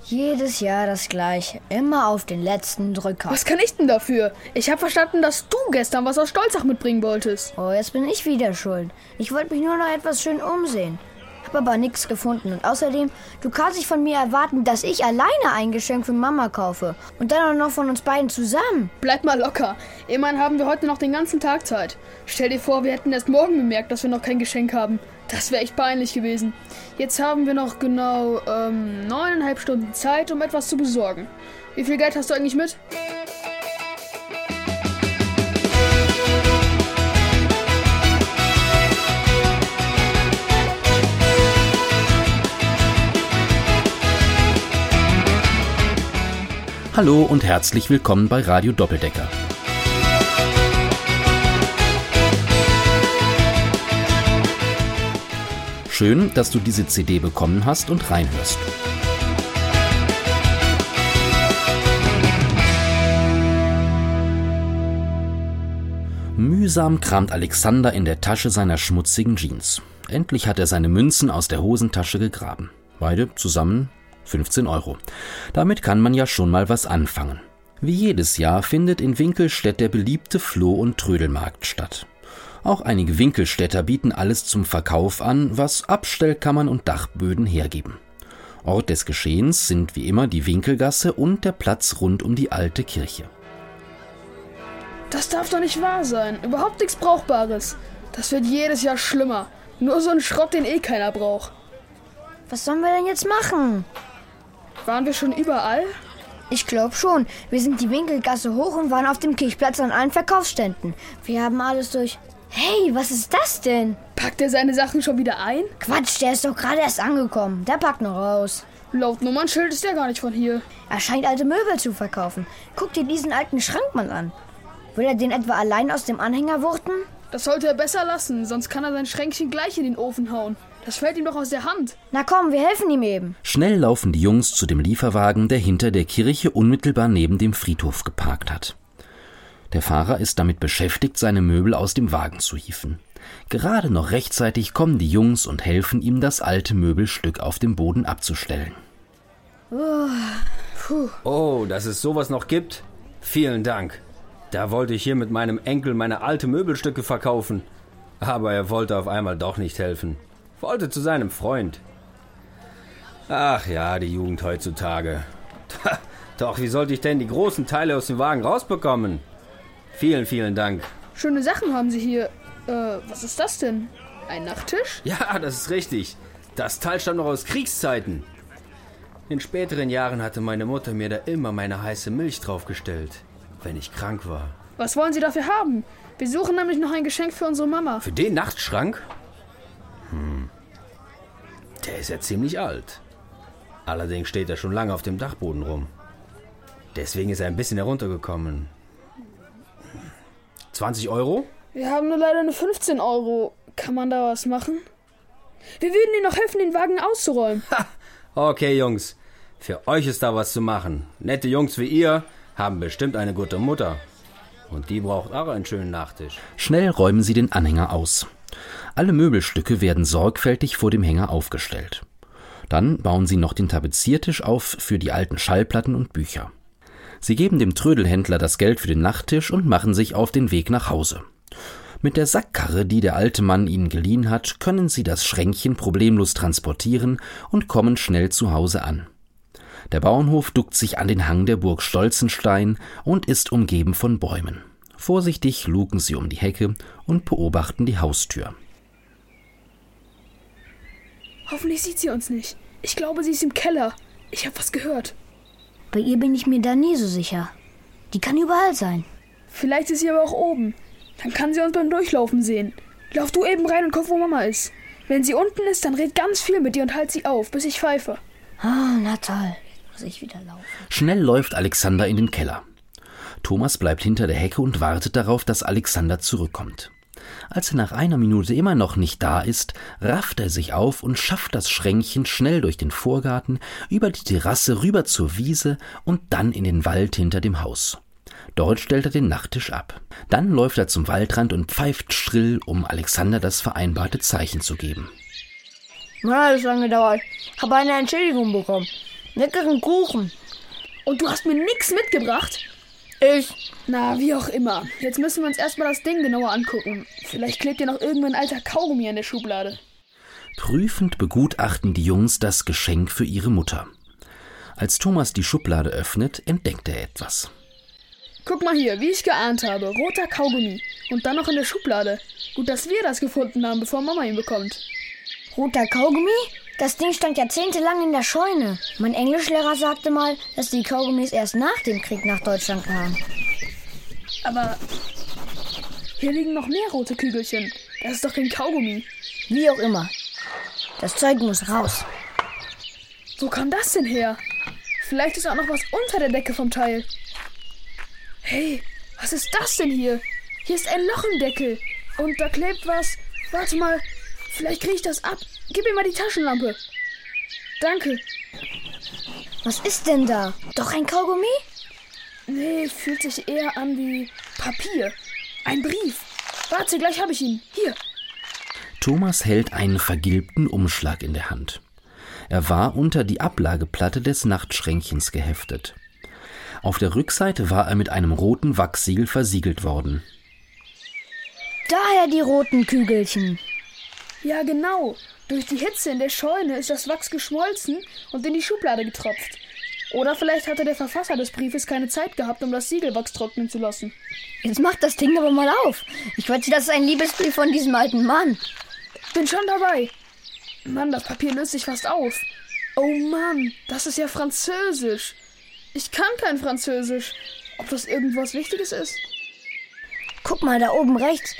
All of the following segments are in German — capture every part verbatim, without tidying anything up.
Jedes Jahr das Gleiche. Immer auf den letzten Drücker. Was kann ich denn dafür? Ich habe verstanden, dass du gestern was aus Stolzach mitbringen wolltest. Oh, jetzt bin ich wieder schuld. Ich wollte mich nur noch etwas schön umsehen. Hab aber nichts gefunden. Und außerdem, du kannst nicht von mir erwarten, dass ich alleine ein Geschenk für Mama kaufe. Und dann auch noch von uns beiden zusammen. Bleib mal locker. Immerhin haben wir heute noch den ganzen Tag Zeit. Stell dir vor, wir hätten erst morgen bemerkt, dass wir noch kein Geschenk haben. Das wäre echt peinlich gewesen. Jetzt haben wir noch genau ähm, neuneinhalb Stunden Zeit, um etwas zu besorgen. Wie viel Geld hast du eigentlich mit? Hallo und herzlich willkommen bei Radio Doppeldecker. Schön, dass du diese C D bekommen hast und reinhörst. Mühsam kramt Alexander in der Tasche seiner schmutzigen Jeans. Endlich hat er seine Münzen aus der Hosentasche gegraben. Beide zusammen fünfzehn Euro. Damit kann man ja schon mal was anfangen. Wie jedes Jahr findet in Winkelstedt der beliebte Floh- und Trödelmarkt statt. Auch einige Winkelstädter bieten alles zum Verkauf an, was Abstellkammern und Dachböden hergeben. Ort des Geschehens sind wie immer die Winkelgasse und der Platz rund um die alte Kirche. Das darf doch nicht wahr sein. Überhaupt nichts Brauchbares. Das wird jedes Jahr schlimmer. Nur so ein Schrott, den eh keiner braucht. Was sollen wir denn jetzt machen? Waren wir schon überall? Ich glaube schon. Wir sind die Winkelgasse hoch und waren auf dem Kirchplatz an allen Verkaufsständen. Wir haben alles durch... Hey, was ist das denn? Packt er seine Sachen schon wieder ein? Quatsch, der ist doch gerade erst angekommen. Der packt noch raus. Laut Nummernschild ist der gar nicht von hier. Er scheint alte Möbel zu verkaufen. Guck dir diesen alten Schrank mal an. Will er den etwa allein aus dem Anhänger wuchten? Das sollte er besser lassen, sonst kann er sein Schränkchen gleich in den Ofen hauen. Das fällt ihm doch aus der Hand. Na komm, wir helfen ihm eben. Schnell laufen die Jungs zu dem Lieferwagen, der hinter der Kirche unmittelbar neben dem Friedhof geparkt hat. Der Fahrer ist damit beschäftigt, seine Möbel aus dem Wagen zu hieven. Gerade noch rechtzeitig kommen die Jungs und helfen ihm, das alte Möbelstück auf dem Boden abzustellen. Oh, puh. Oh, dass es sowas noch gibt? Vielen Dank. Da wollte ich hier mit meinem Enkel meine alte Möbelstücke verkaufen. Aber er wollte auf einmal doch nicht helfen. Wollte zu seinem Freund. Ach ja, die Jugend heutzutage. Doch, wie sollte ich denn die großen Teile aus dem Wagen rausbekommen? Vielen, vielen Dank. Schöne Sachen haben Sie hier. Äh, was ist das denn? Ein Nachttisch? Ja, das ist richtig. Das Teil stammt noch aus Kriegszeiten. In späteren Jahren hatte meine Mutter mir da immer meine heiße Milch draufgestellt, wenn ich krank war. Was wollen Sie dafür haben? Wir suchen nämlich noch ein Geschenk für unsere Mama. Für den Nachtschrank? Hm. Der ist ja ziemlich alt. Allerdings steht er schon lange auf dem Dachboden rum. Deswegen ist er ein bisschen heruntergekommen. zwanzig Euro? Wir haben nur leider nur fünfzehn Euro. Kann man da was machen? Wir würden Ihnen noch helfen, den Wagen auszuräumen. Ha! Okay, Jungs. Für euch ist da was zu machen. Nette Jungs wie ihr haben bestimmt eine gute Mutter. Und die braucht auch einen schönen Nachtisch. Schnell räumen sie den Anhänger aus. Alle Möbelstücke werden sorgfältig vor dem Hänger aufgestellt. Dann bauen sie noch den Tapeziertisch auf für die alten Schallplatten und Bücher. Sie geben dem Trödelhändler das Geld für den Nachttisch und machen sich auf den Weg nach Hause. Mit der Sackkarre, die der alte Mann ihnen geliehen hat, können sie das Schränkchen problemlos transportieren und kommen schnell zu Hause an. Der Bauernhof duckt sich an den Hang der Burg Stolzenstein und ist umgeben von Bäumen. Vorsichtig luken sie um die Hecke und beobachten die Haustür. Hoffentlich sieht sie uns nicht. Ich glaube, sie ist im Keller. Ich habe was gehört. Bei ihr bin ich mir da nie so sicher. Die kann überall sein. Vielleicht ist sie aber auch oben. Dann kann sie uns beim Durchlaufen sehen. Lauf du eben rein und guck, wo Mama ist. Wenn sie unten ist, dann red ganz viel mit ihr und halt sie auf, bis ich pfeife. Ah, na toll. Muss ich wieder laufen. Schnell läuft Alexander in den Keller. Thomas bleibt hinter der Hecke und wartet darauf, dass Alexander zurückkommt. Als er nach einer Minute immer noch nicht da ist, rafft er sich auf und schafft das Schränkchen schnell durch den Vorgarten, über die Terrasse rüber zur Wiese und dann in den Wald hinter dem Haus. Dort stellt er den Nachttisch ab. Dann läuft er zum Waldrand und pfeift schrill, um Alexander das vereinbarte Zeichen zu geben. Na, das hat lange gedauert. Habe eine Entschädigung bekommen. Leckeren Kuchen. Und du hast mir nichts mitgebracht? Ich? Na, wie auch immer. Jetzt müssen wir uns erstmal das Ding genauer angucken. Vielleicht klebt ja noch irgendein alter Kaugummi an der Schublade. Prüfend begutachten die Jungs das Geschenk für ihre Mutter. Als Thomas die Schublade öffnet, entdeckt er etwas. Guck mal hier, wie ich geahnt habe. Roter Kaugummi. Und dann noch in der Schublade. Gut, dass wir das gefunden haben, bevor Mama ihn bekommt. Roter Kaugummi? Das Ding stand jahrzehntelang in der Scheune. Mein Englischlehrer sagte mal, dass die Kaugummis erst nach dem Krieg nach Deutschland kamen. Aber hier liegen noch mehr rote Kügelchen. Das ist doch kein Kaugummi. Wie auch immer. Das Zeug muss raus. Wo kam das denn her? Vielleicht ist auch noch was unter der Decke vom Teil. Hey, was ist das denn hier? Hier ist ein Loch im Deckel. Und da klebt was. Warte mal, vielleicht kriege ich das ab. Gib mir mal die Taschenlampe. Danke. Was ist denn da? Doch ein Kaugummi? Nee, fühlt sich eher an wie Papier. Ein Brief. Warte, gleich habe ich ihn. Hier. Thomas hält einen vergilbten Umschlag in der Hand. Er war unter die Ablageplatte des Nachtschränkchens geheftet. Auf der Rückseite war er mit einem roten Wachssiegel versiegelt worden. Daher die roten Kügelchen. Ja, genau. Durch die Hitze in der Scheune ist das Wachs geschmolzen und in die Schublade getropft. Oder vielleicht hatte der Verfasser des Briefes keine Zeit gehabt, um das Siegelwachs trocknen zu lassen. Jetzt mach das Ding aber mal auf. Ich wette, das ist ein Liebesbrief von diesem alten Mann. Bin schon dabei. Mann, das Papier löst sich fast auf. Oh Mann, das ist ja Französisch. Ich kann kein Französisch. Ob das irgendwas Wichtiges ist? Guck mal, da oben rechts.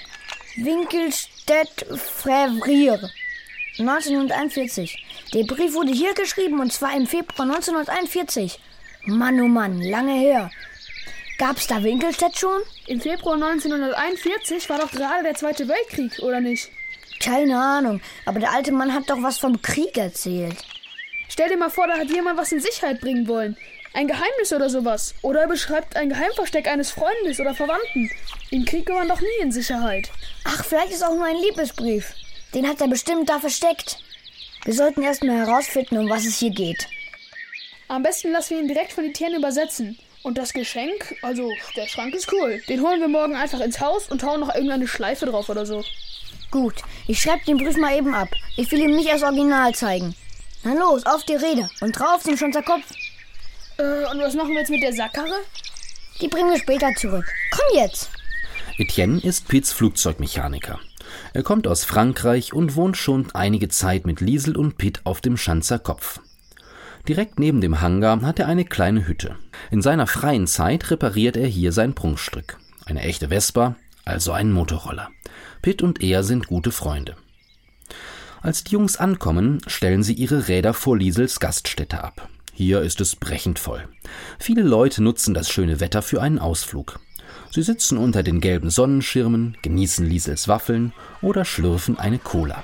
Winkelstedt-Frevrier. neunzehnhunderteinundvierzig. Der Brief wurde hier geschrieben und zwar im Februar neunzehnhunderteinundvierzig. Mann, oh Mann, lange her. Gab's da Winkelstedt schon? Im Februar neunzehnhunderteinundvierzig war doch gerade der Zweite Weltkrieg, oder nicht? Keine Ahnung, aber der alte Mann hat doch was vom Krieg erzählt. Stell dir mal vor, da hat jemand was in Sicherheit bringen wollen. Ein Geheimnis oder sowas. Oder er beschreibt ein Geheimversteck eines Freundes oder Verwandten. Im Krieg war man doch nie in Sicherheit. Ach, vielleicht ist auch nur ein Liebesbrief. Den hat er bestimmt da versteckt. Wir sollten erstmal herausfinden, um was es hier geht. Am besten lassen wir ihn direkt von Etienne übersetzen. Und das Geschenk, also der Schrank ist cool. Den holen wir morgen einfach ins Haus und hauen noch irgendeine Schleife drauf oder so. Gut, ich schreibe den Brief mal eben ab. Ich will ihm nicht das Original zeigen. Na los, auf die Rede und drauf zum Schunzer Kopf. Äh, und was machen wir jetzt mit der Sackkarre? Die bringen wir später zurück. Komm jetzt. Etienne ist Pits Flugzeugmechaniker. Er kommt aus Frankreich und wohnt schon einige Zeit mit Liesel und Pit auf dem Schanzer Kopf. Direkt neben dem Hangar hat er eine kleine Hütte. In seiner freien Zeit repariert er hier sein Prunkstück. Eine echte Vespa, also ein Motorroller. Pit und er sind gute Freunde. Als die Jungs ankommen, stellen sie ihre Räder vor Liesels Gaststätte ab. Hier ist es brechend voll. Viele Leute nutzen das schöne Wetter für einen Ausflug. Sie sitzen unter den gelben Sonnenschirmen, genießen Liesels Waffeln oder schlürfen eine Cola.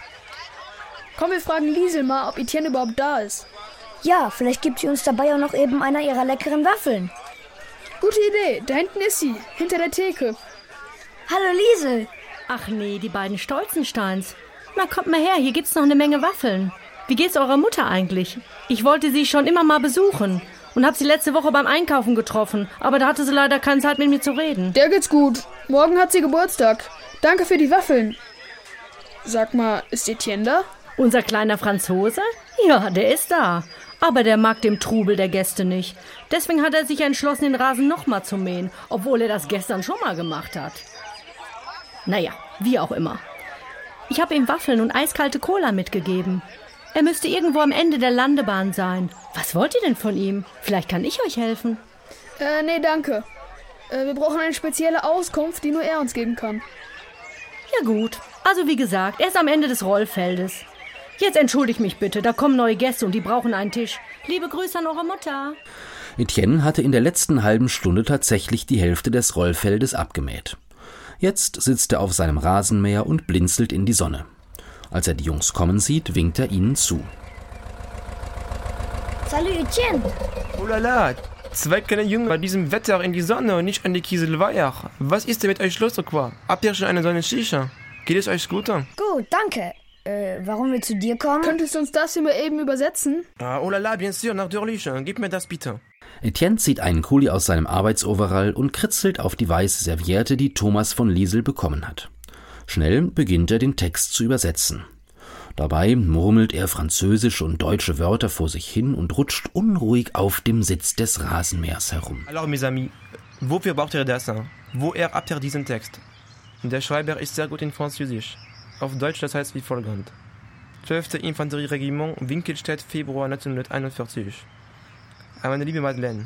Komm, wir fragen Liesel mal, ob Etienne überhaupt da ist. Ja, vielleicht gibt sie uns dabei auch noch eben einer ihrer leckeren Waffeln. Gute Idee, da hinten ist sie, hinter der Theke. Hallo Liesel. Ach nee, die beiden Stolzensteins. Na, kommt mal her, hier gibt's noch eine Menge Waffeln. Wie geht's eurer Mutter eigentlich? Ich wollte sie schon immer mal besuchen und hab sie letzte Woche beim Einkaufen getroffen, aber da hatte sie leider keine Zeit, mit mir zu reden. Der geht's gut. Morgen hat sie Geburtstag. Danke für die Waffeln. Sag mal, ist Etienne da? Unser kleiner Franzose? Ja, der ist da. Aber der mag dem Trubel der Gäste nicht. Deswegen hat er sich entschlossen, den Rasen nochmal zu mähen, obwohl er das gestern schon mal gemacht hat. Naja, wie auch immer. Ich habe ihm Waffeln und eiskalte Cola mitgegeben. Er müsste irgendwo am Ende der Landebahn sein. Was wollt ihr denn von ihm? Vielleicht kann ich euch helfen. Äh, nee, danke. Äh, wir brauchen eine spezielle Auskunft, die nur er uns geben kann. Ja gut. Also wie gesagt, er ist am Ende des Rollfeldes. Jetzt entschuldigt mich bitte, da kommen neue Gäste und die brauchen einen Tisch. Liebe Grüße an eure Mutter. Etienne hatte in der letzten halben Stunde tatsächlich die Hälfte des Rollfeldes abgemäht. Jetzt sitzt er auf seinem Rasenmäher und blinzelt in die Sonne. Als er die Jungs kommen sieht, winkt er ihnen zu. Salut Etienne. Oh la la, zwei kleine Jungen bei diesem Wetter in die Sonne und nicht an die Kieselweiher. Was ist denn mit euch los, so quoi? Habt ihr schon eine Sonne Shisha? Geht es euch gut? Gut, danke. Äh, warum wir zu dir kommen? Könntest du uns das hier mal eben übersetzen? Ah, oh la la, bien sûr, natürlich. Gib mir das bitte. Etienne zieht einen Kuli aus seinem Arbeitsoverall und kritzelt auf die weiße Serviette, die Thomas von Liesel bekommen hat. Schnell beginnt er, den Text zu übersetzen. Dabei murmelt er französische und deutsche Wörter vor sich hin und rutscht unruhig auf dem Sitz des Rasenmähers herum. Alors, mes amis, wofür braucht ihr das? Woher habt ihr diesen Text? Der Schreiber ist sehr gut in Französisch. Auf Deutsch das heißt wie folgend. zwölfte Infanterieregiment, Winkelstedt, Februar neunzehnhunderteinundvierzig. Meine liebe Madeleine,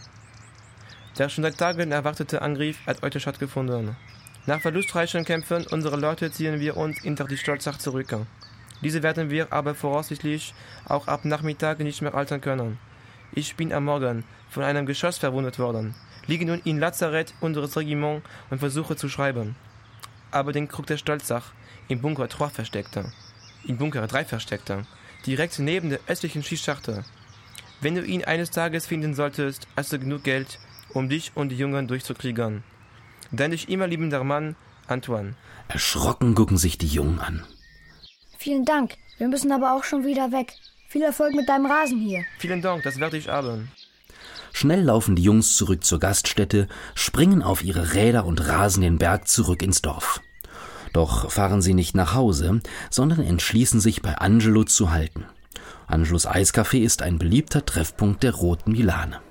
der schon seit Tagen erwartete Angriff hat heute stattgefunden. Nach verlustreichen Kämpfen unserer Leute ziehen wir uns hinter die Stolzach zurück. Diese werden wir aber voraussichtlich auch ab Nachmittag nicht mehr halten können. Ich bin am Morgen von einem Geschoss verwundet worden, liege nun im Lazarett unseres Regiments und versuche zu schreiben. Aber den Krug der Stolzach im Bunker drei versteckte, im Bunker drei versteckte, direkt neben der östlichen Schießscharte. Wenn du ihn eines Tages finden solltest, hast du genug Geld, um dich und die Jungen durchzukriegen. Dein dich immer liebender Mann, Antoine. Erschrocken gucken sich die Jungen an. Vielen Dank. Wir müssen aber auch schon wieder weg. Viel Erfolg mit deinem Rasen hier. Vielen Dank, das werde ich haben. Schnell laufen die Jungs zurück zur Gaststätte, springen auf ihre Räder und rasen den Berg zurück ins Dorf. Doch fahren sie nicht nach Hause, sondern entschließen sich bei Angelo zu halten. Angelos Eiscafé ist ein beliebter Treffpunkt der Roten Milane.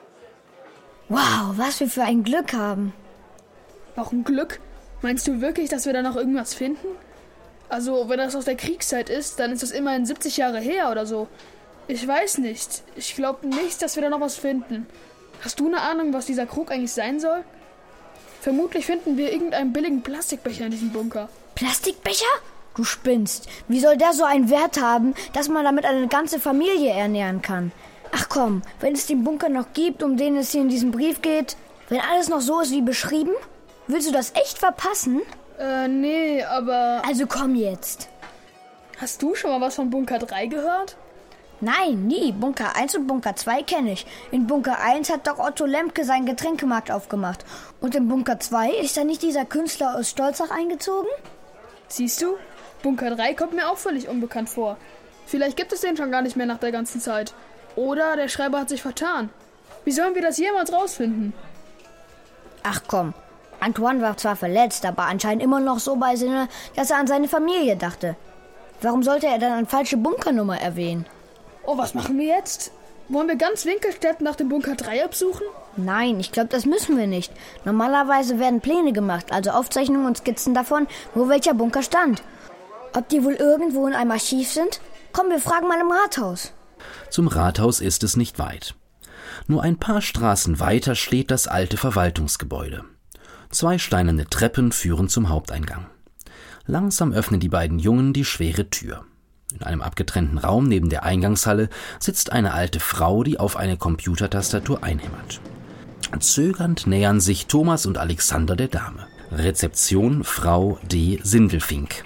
Wow, was wir für ein Glück haben. Warum Glück? Meinst du wirklich, dass wir da noch irgendwas finden? Also, wenn das aus der Kriegszeit ist, dann ist das immerhin siebzig Jahre her oder so. Ich weiß nicht. Ich glaube nicht, dass wir da noch was finden. Hast du eine Ahnung, was dieser Krug eigentlich sein soll? Vermutlich finden wir irgendeinen billigen Plastikbecher in diesem Bunker. Plastikbecher? Du spinnst. Wie soll der so einen Wert haben, dass man damit eine ganze Familie ernähren kann? Ach komm, wenn es den Bunker noch gibt, um den es hier in diesem Brief geht, wenn alles noch so ist wie beschrieben, willst du das echt verpassen? Äh, nee, aber... Also komm jetzt. Hast du schon mal was von Bunker drei gehört? Nein, nie. Bunker eins und Bunker zwei kenne ich. In Bunker eins hat doch Otto Lemke seinen Getränkemarkt aufgemacht. Und in Bunker zwei ist da nicht dieser Künstler aus Stolzach eingezogen? Siehst du? Bunker drei kommt mir auch völlig unbekannt vor. Vielleicht gibt es den schon gar nicht mehr nach der ganzen Zeit. Oder der Schreiber hat sich vertan. Wie sollen wir das jemals rausfinden? Ach komm, Antoine war zwar verletzt, aber anscheinend immer noch so bei Sinne, dass er an seine Familie dachte. Warum sollte er dann eine falsche Bunkernummer erwähnen? Oh, was machen wir jetzt? Wollen wir ganz Winkelstedt nach dem Bunker drei absuchen? Nein, ich glaube, das müssen wir nicht. Normalerweise werden Pläne gemacht, also Aufzeichnungen und Skizzen davon, wo welcher Bunker stand. Ob die wohl irgendwo in einem Archiv sind? Komm, wir fragen mal im Rathaus. Zum Rathaus ist es nicht weit. Nur ein paar Straßen weiter steht das alte Verwaltungsgebäude. Zwei steinerne Treppen führen zum Haupteingang. Langsam öffnen die beiden Jungen die schwere Tür. In einem abgetrennten Raum neben der Eingangshalle sitzt eine alte Frau, die auf eine Computertastatur einhämmert. Zögernd nähern sich Thomas und Alexander der Dame. Rezeption Frau D. Sindelfink.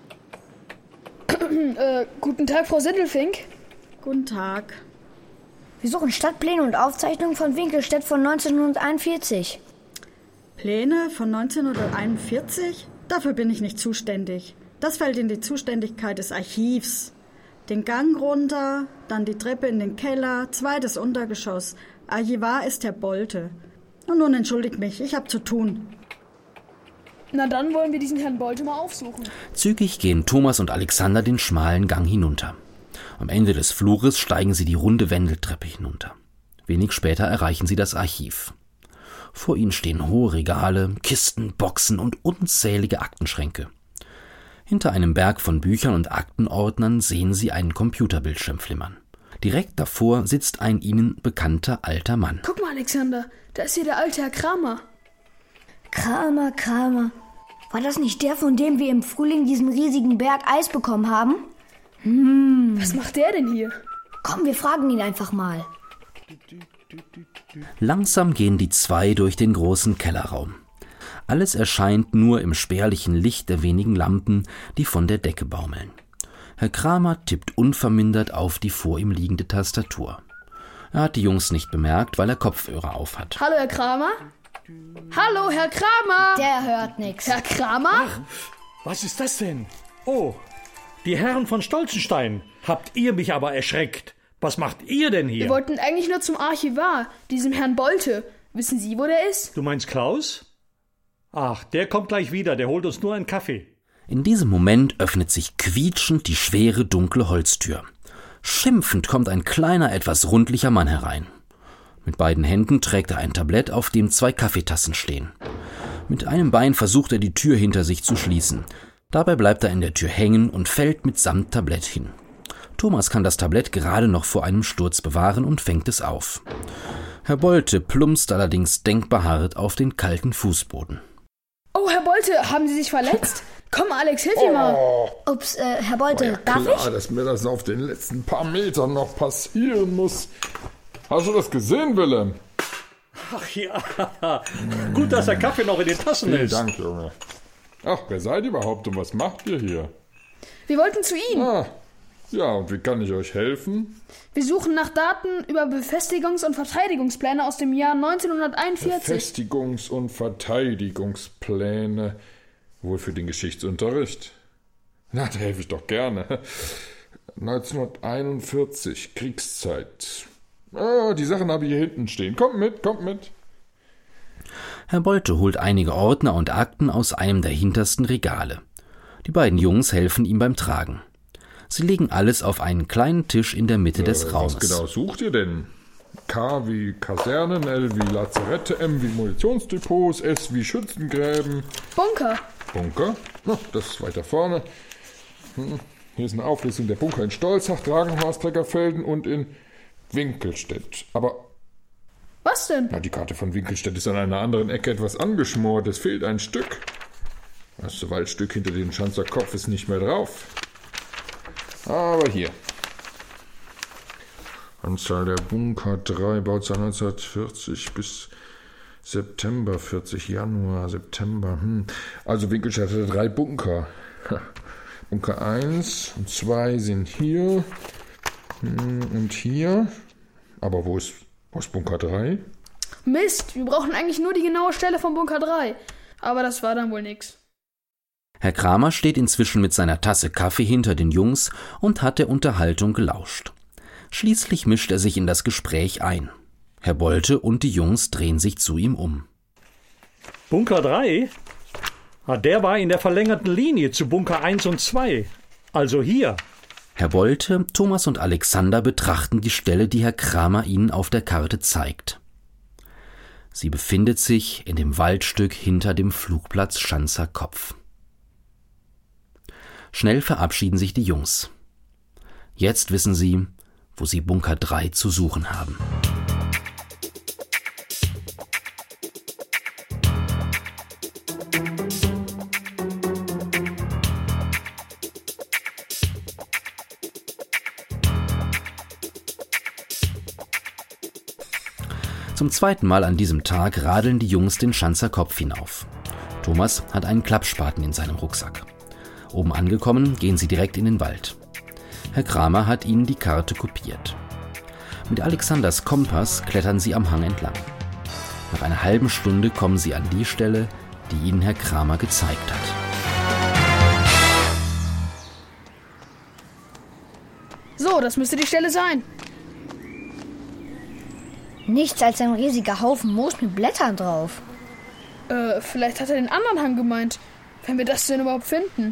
äh, guten Tag, Frau Sindelfink. Guten Tag. Wir suchen Stadtpläne und Aufzeichnungen von Winkelstedt von neunzehnhunderteinundvierzig. Pläne von neunzehnhunderteinundvierzig? Dafür bin ich nicht zuständig. Das fällt in die Zuständigkeit des Archivs. Den Gang runter, dann die Treppe in den Keller, zweites Untergeschoss. Archivar ist Herr Bolte. Und nun entschuldigt mich, ich habe zu tun. Na dann wollen wir diesen Herrn Bolte mal aufsuchen. Zügig gehen Thomas und Alexander den schmalen Gang hinunter. Am Ende des Flures steigen sie die runde Wendeltreppe hinunter. Wenig später erreichen sie das Archiv. Vor ihnen stehen hohe Regale, Kisten, Boxen und unzählige Aktenschränke. Hinter einem Berg von Büchern und Aktenordnern sehen sie einen Computerbildschirm flimmern. Direkt davor sitzt ein ihnen bekannter alter Mann. Guck mal, Alexander, da ist hier der alte Herr Kramer. Kramer, Kramer. War das nicht der, von dem wir im Frühling diesen riesigen Berg Eis bekommen haben? Hm. Was macht der denn hier? Komm, wir fragen ihn einfach mal. Langsam gehen die zwei durch den großen Kellerraum. Alles erscheint nur im spärlichen Licht der wenigen Lampen, die von der Decke baumeln. Herr Kramer tippt unvermindert auf die vor ihm liegende Tastatur. Er hat die Jungs nicht bemerkt, weil er Kopfhörer aufhat. Hallo, Herr Kramer? Hallo, Herr Kramer! Der hört nix. Herr Kramer? Ach, was ist das denn? Oh, Die Herren von Stolzenstein, habt ihr mich aber erschreckt. Was macht ihr denn hier? Wir wollten eigentlich nur zum Archivar, diesem Herrn Bolte. Wissen Sie, wo der ist? Du meinst Klaus? Ach, der kommt gleich wieder, der holt uns nur einen Kaffee. In diesem Moment öffnet sich quietschend die schwere, dunkle Holztür. Schimpfend kommt ein kleiner, etwas rundlicher Mann herein. Mit beiden Händen trägt er ein Tablett, auf dem zwei Kaffeetassen stehen. Mit einem Bein versucht er, die Tür hinter sich zu schließen. Dabei bleibt er in der Tür hängen und fällt mitsamt Tablett hin. Thomas kann das Tablett gerade noch vor einem Sturz bewahren und fängt es auf. Herr Bolte plumpst allerdings denkbar hart auf den kalten Fußboden. Oh, Herr Bolte, haben Sie sich verletzt? Komm, Alex, hilf dir mal. Ups, äh, Herr Bolte, ja, darf klar, ich? dass mir das auf den letzten paar Metern noch passieren muss. Hast du das gesehen, Willem? Ach ja, gut, dass der Kaffee noch in den Tassen Vielen ist. Dank, Junge. Ach, wer seid ihr überhaupt und was macht ihr hier? Wir wollten zu Ihnen. Ah, ja, und wie kann ich euch helfen? Wir suchen nach Daten über Befestigungs- und Verteidigungspläne aus dem Jahr neunzehnhunderteinundvierzig. Befestigungs- und Verteidigungspläne. Wohl für den Geschichtsunterricht. Na, da helfe ich doch gerne. neunzehnhunderteinundvierzig, Kriegszeit. Ah, die Sachen habe ich hier hinten stehen. Kommt mit, kommt mit. Herr Bolte holt einige Ordner und Akten aus einem der hintersten Regale. Die beiden Jungs helfen ihm beim Tragen. Sie legen alles auf einen kleinen Tisch in der Mitte des äh, Raumes. Was genau sucht ihr denn? K wie Kasernen, L wie Lazarette, M wie Munitionsdepots, S wie Schützengräben. Bunker. Bunker? Na, das ist weiter vorne. Hm. Hier ist eine Auflistung der Bunker in Stolzach, Dragenhorst, Treckerfelden und in Winkelstedt. Aber... Was denn? Na, die Karte von Winkelstedt ist an einer anderen Ecke etwas angeschmort. Es fehlt ein Stück. Das Waldstück hinter dem Schanzer Kopf ist nicht mehr drauf. Aber hier. Anzahl der Bunker drei, Bauzeit neunzehnhundertvierzig bis September vierzig, Januar, September. Hm. Also Winkelstedt hatte drei Bunker. Bunker eins und zwei sind hier hm, und hier. Aber wo ist, wo ist Bunker drei? Mist, wir brauchen eigentlich nur die genaue Stelle von Bunker drei. Aber das war dann wohl nix. Herr Kramer steht inzwischen mit seiner Tasse Kaffee hinter den Jungs und hat der Unterhaltung gelauscht. Schließlich mischt er sich in das Gespräch ein. Herr Bolte und die Jungs drehen sich zu ihm um. Bunker drei? Ah, der war in der verlängerten Linie zu Bunker eins und zwei. Also hier. Herr Bolte, Thomas und Alexander betrachten die Stelle, die Herr Kramer ihnen auf der Karte zeigt. Sie befindet sich in dem Waldstück hinter dem Flugplatz Schanzer Kopf. Schnell verabschieden sich die Jungs. Jetzt wissen sie, wo sie Bunker drei zu suchen haben. Zum zweiten Mal an diesem Tag radeln die Jungs den Schanzer Kopf hinauf. Thomas hat einen Klappspaten in seinem Rucksack. Oben angekommen, gehen sie direkt in den Wald. Herr Kramer hat ihnen die Karte kopiert. Mit Alexanders Kompass klettern sie am Hang entlang. Nach einer halben Stunde kommen sie an die Stelle, die ihnen Herr Kramer gezeigt hat. So, das müsste die Stelle sein. Nichts als ein riesiger Haufen Moos mit Blättern drauf. Äh, vielleicht hat er den anderen Hang gemeint. Wenn wir das denn überhaupt finden.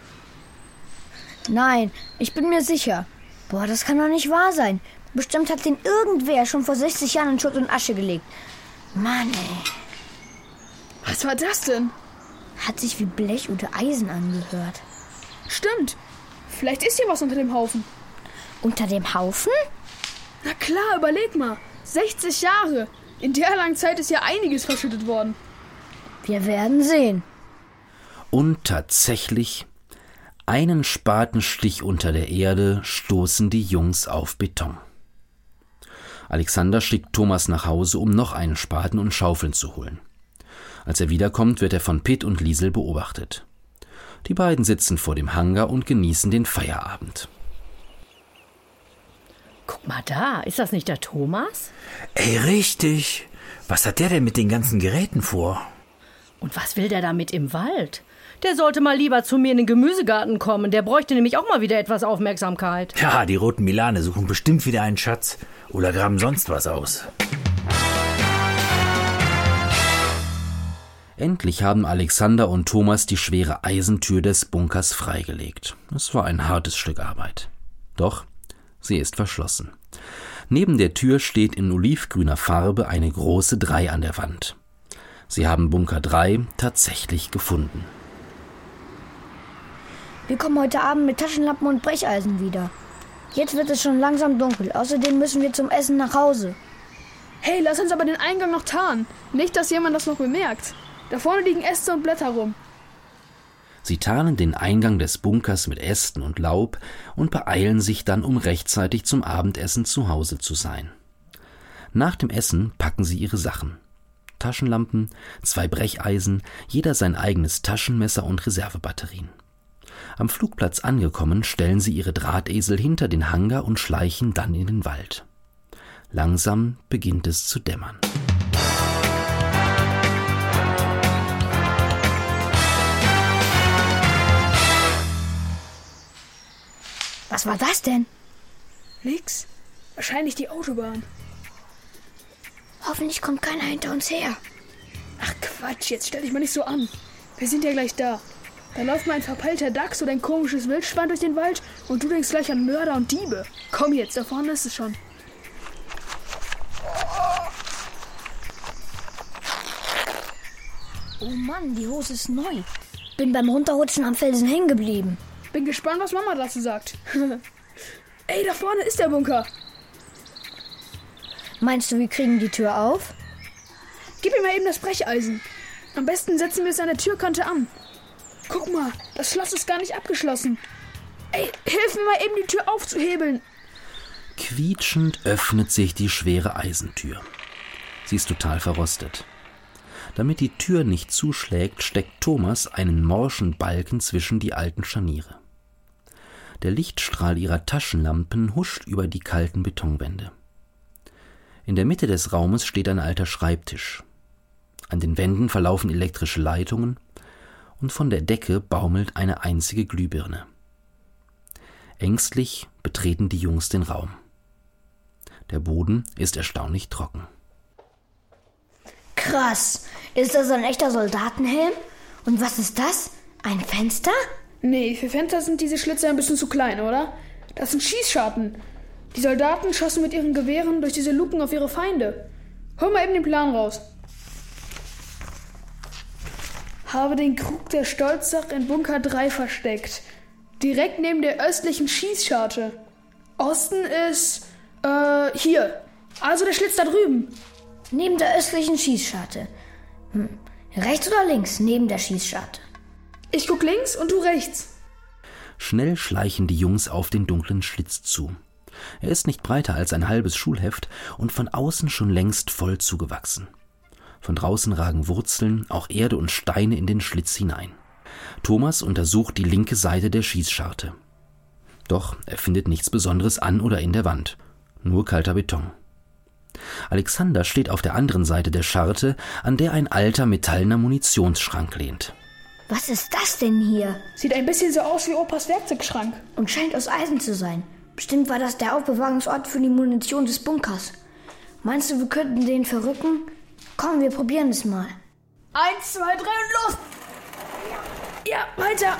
Nein, ich bin mir sicher. Boah, das kann doch nicht wahr sein. Bestimmt hat den irgendwer schon vor sechzig Jahren in Schutt und Asche gelegt. Mann, ey. Was war das denn? Hat sich wie Blech oder Eisen angehört. Stimmt. Vielleicht ist hier was unter dem Haufen. Unter dem Haufen? Na klar, überleg mal. sechzig Jahre. In der langen Zeit ist ja einiges verschüttet worden. Wir werden sehen. Und tatsächlich, einen Spatenstich unter der Erde stoßen die Jungs auf Beton. Alexander schickt Thomas nach Hause, um noch einen Spaten und Schaufeln zu holen. Als er wiederkommt, wird er von Pitt und Liesel beobachtet. Die beiden sitzen vor dem Hangar und genießen den Feierabend. Guck mal da, ist das nicht der Thomas? Ey, richtig. Was hat der denn mit den ganzen Geräten vor? Und was will der damit im Wald? Der sollte mal lieber zu mir in den Gemüsegarten kommen. Der bräuchte nämlich auch mal wieder etwas Aufmerksamkeit. Ja, die roten Milane suchen bestimmt wieder einen Schatz oder graben sonst was aus. Endlich haben Alexander und Thomas die schwere Eisentür des Bunkers freigelegt. Es war ein hartes Stück Arbeit. Doch sie ist verschlossen. Neben der Tür steht in olivgrüner Farbe eine große drei an der Wand. Sie haben Bunker drei tatsächlich gefunden. Wir kommen heute Abend mit Taschenlampen und Brecheisen wieder. Jetzt wird es schon langsam dunkel. Außerdem müssen wir zum Essen nach Hause. Hey, lass uns aber den Eingang noch tarnen. Nicht, dass jemand das noch bemerkt. Da vorne liegen Äste und Blätter rum. Sie tarnen den Eingang des Bunkers mit Ästen und Laub und beeilen sich dann, um rechtzeitig zum Abendessen zu Hause zu sein. Nach dem Essen packen sie ihre Sachen. Taschenlampen, zwei Brecheisen, jeder sein eigenes Taschenmesser und Reservebatterien. Am Flugplatz angekommen, stellen sie ihre Drahtesel hinter den Hangar und schleichen dann in den Wald. Langsam beginnt es zu dämmern. Was war das denn? Nix. Wahrscheinlich die Autobahn. Hoffentlich kommt keiner hinter uns her. Ach Quatsch, jetzt stell dich mal nicht so an. Wir sind ja gleich da. Da läuft mal ein verpeilter Dachs oder ein komisches Wildschwein durch den Wald und du denkst gleich an Mörder und Diebe. Komm jetzt, da vorne ist es schon. Oh Mann, die Hose ist neu. Bin beim Runterrutschen am Felsen hängen geblieben. Bin gespannt, was Mama dazu sagt. Ey, da vorne ist der Bunker. Meinst du, wir kriegen die Tür auf? Gib mir mal eben das Brecheisen. Am besten setzen wir es an der Türkante an. Guck mal, das Schloss ist gar nicht abgeschlossen. Ey, hilf mir mal eben, die Tür aufzuhebeln. Quietschend öffnet sich die schwere Eisentür. Sie ist total verrostet. Damit die Tür nicht zuschlägt, steckt Thomas einen morschen Balken zwischen die alten Scharniere. Der Lichtstrahl ihrer Taschenlampen huscht über die kalten Betonwände. In der Mitte des Raumes steht ein alter Schreibtisch. An den Wänden verlaufen elektrische Leitungen und von der Decke baumelt eine einzige Glühbirne. Ängstlich betreten die Jungs den Raum. Der Boden ist erstaunlich trocken. Krass. Ist das ein echter Soldatenhelm? Und was ist das? Ein Fenster? Nee, für Fenster sind diese Schlitze ein bisschen zu klein, oder? Das sind Schießscharten. Die Soldaten schossen mit ihren Gewehren durch diese Luken auf ihre Feinde. Hol mal eben den Plan raus. Habe den Krug der Stolzsache in Bunker drei versteckt. Direkt neben der östlichen Schießscharte. Osten ist, äh, hier. Also der Schlitz da drüben. Neben der östlichen Schießscharte. Hm. Rechts oder links neben der Schießscharte? Ich guck links und du rechts. Schnell schleichen die Jungs auf den dunklen Schlitz zu. Er ist nicht breiter als ein halbes Schulheft und von außen schon längst voll zugewachsen. Von draußen ragen Wurzeln, auch Erde und Steine in den Schlitz hinein. Thomas untersucht die linke Seite der Schießscharte. Doch er findet nichts Besonderes an oder in der Wand. Nur kalter Beton. Alexander steht auf der anderen Seite der Scharte, an der ein alter metallener Munitionsschrank lehnt. Was ist das denn hier? Sieht ein bisschen so aus wie Opas Werkzeugschrank. Und scheint aus Eisen zu sein. Bestimmt war das der Aufbewahrungsort für die Munition des Bunkers. Meinst du, wir könnten den verrücken? Komm, wir probieren es mal. Eins, zwei, drei und los! Ja, weiter!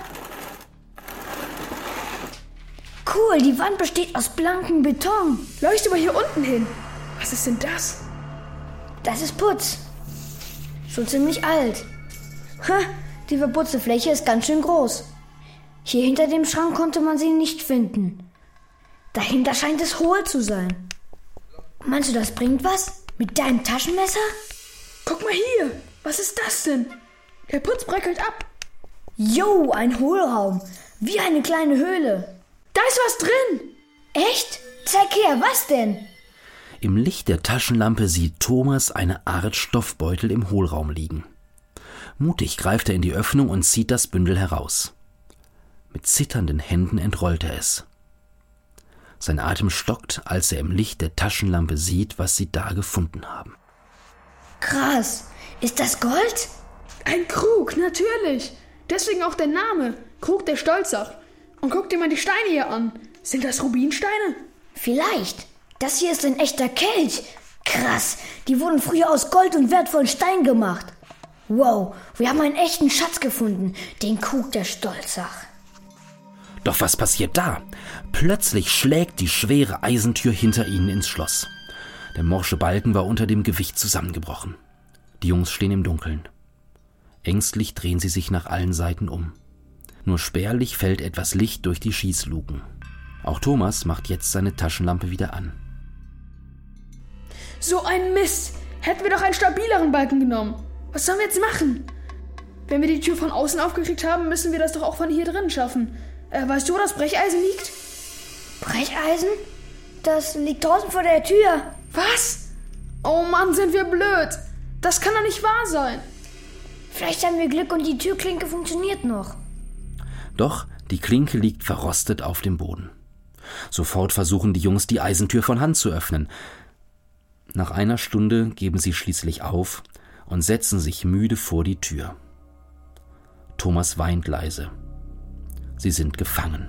Cool, die Wand besteht aus blankem Beton. Leuchte mal hier unten hin. Was ist denn das? Das ist Putz. Schon ziemlich alt. Ha, die verputzte Fläche ist ganz schön groß. Hier hinter dem Schrank konnte man sie nicht finden. Dahinter scheint es hohl zu sein. Meinst du, das bringt was? Mit deinem Taschenmesser? Guck mal hier. Was ist das denn? Der Putz bröckelt ab. Jo, ein Hohlraum. Wie eine kleine Höhle. Da ist was drin. Echt? Zeig her, was denn? Im Licht der Taschenlampe sieht Thomas eine Art Stoffbeutel im Hohlraum liegen. Mutig greift er in die Öffnung und zieht das Bündel heraus. Mit zitternden Händen entrollt er es. Sein Atem stockt, als er im Licht der Taschenlampe sieht, was sie da gefunden haben. Krass. Ist das Gold? Ein Krug, natürlich. Deswegen auch der Name, Krug der Stolzach. Und guck dir mal die Steine hier an. Sind das Rubinsteine? Vielleicht. Das hier ist ein echter Kelch. Krass, die wurden früher aus Gold und wertvollen Stein gemacht. Wow, wir haben einen echten Schatz gefunden, den Krug der Stolzach. Doch was passiert da? Plötzlich schlägt die schwere Eisentür hinter ihnen ins Schloss. Der morsche Balken war unter dem Gewicht zusammengebrochen. Die Jungs stehen im Dunkeln. Ängstlich drehen sie sich nach allen Seiten um. Nur spärlich fällt etwas Licht durch die Schießluken. Auch Thomas macht jetzt seine Taschenlampe wieder an. So ein Mist! Hätten wir doch einen stabileren Balken genommen. Was sollen wir jetzt machen? Wenn wir die Tür von außen aufgekriegt haben, müssen wir das doch auch von hier drin schaffen. Äh, weißt du, wo das Brecheisen liegt? Brecheisen? Das liegt draußen vor der Tür. Was? Oh Mann, sind wir blöd. Das kann doch nicht wahr sein. Vielleicht haben wir Glück und die Türklinke funktioniert noch. Doch die Klinke liegt verrostet auf dem Boden. Sofort versuchen die Jungs, die Eisentür von Hand zu öffnen. Nach einer Stunde geben sie schließlich auf und setzen sich müde vor die Tür. Thomas weint leise. Sie sind gefangen.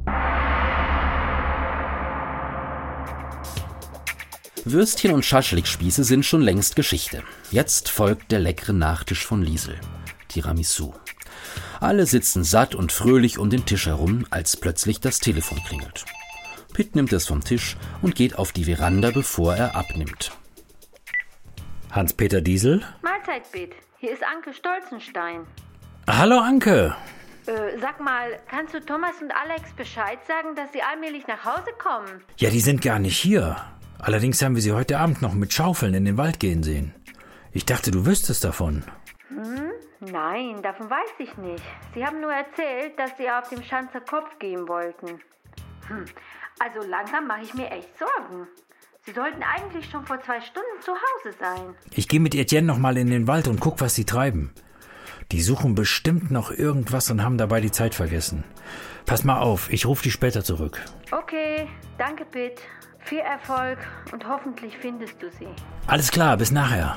Würstchen und Schaschlikspieße sind schon längst Geschichte. Jetzt folgt der leckere Nachtisch von Liesel, Tiramisu. Alle sitzen satt und fröhlich um den Tisch herum, als plötzlich das Telefon klingelt. Pitt nimmt es vom Tisch und geht auf die Veranda, bevor er abnimmt. Hans-Peter Diesel? Mahlzeit, Pitt. Hier ist Anke Stolzenstein. Hallo, Anke. Äh, sag mal, kannst du Thomas und Alex Bescheid sagen, dass sie allmählich nach Hause kommen? Ja, die sind gar nicht hier. Allerdings haben wir sie heute Abend noch mit Schaufeln in den Wald gehen sehen. Ich dachte, du wüsstest davon. Hm? Nein, davon weiß ich nicht. Sie haben nur erzählt, dass sie auf dem Schanzer Kopf gehen wollten. Hm. Also langsam mache ich mir echt Sorgen. Sie sollten eigentlich schon vor zwei Stunden zu Hause sein. Ich gehe mit Etienne noch mal in den Wald und guck, was sie treiben. Die suchen bestimmt noch irgendwas und haben dabei die Zeit vergessen. Pass mal auf, ich rufe dich später zurück. Okay, danke, Pitt. Viel Erfolg und hoffentlich findest du sie. Alles klar, bis nachher.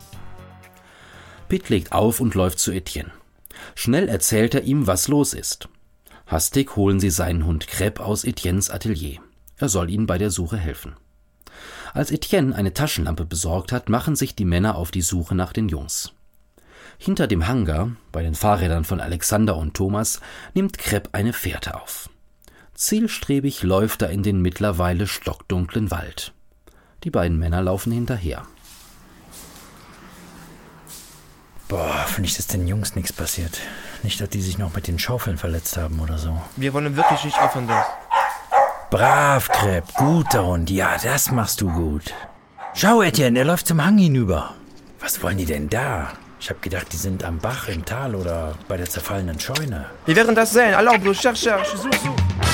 Pitt legt auf und läuft zu Etienne. Schnell erzählt er ihm, was los ist. Hastig holen sie seinen Hund Crêpe aus Etiennes Atelier. Er soll ihnen bei der Suche helfen. Als Etienne eine Taschenlampe besorgt hat, machen sich die Männer auf die Suche nach den Jungs. Hinter dem Hangar, bei den Fahrrädern von Alexander und Thomas, nimmt Crêpe eine Fährte auf. Zielstrebig läuft er in den mittlerweile stockdunklen Wald. Die beiden Männer laufen hinterher. Boah, hoffentlich ist den Jungs nichts passiert. Nicht, dass die sich noch mit den Schaufeln verletzt haben oder so. Wir wollen wirklich nicht aufhören, das. Brav, Crêpe, guter Hund. Ja, das machst du gut. Schau, Etienne, er läuft zum Hang hinüber. Was wollen die denn da? Ich hab gedacht, die sind am Bach, im Tal oder bei der zerfallenen Scheune. Wir werden das sehen. Alors, bloß cherche, cherche, such, such.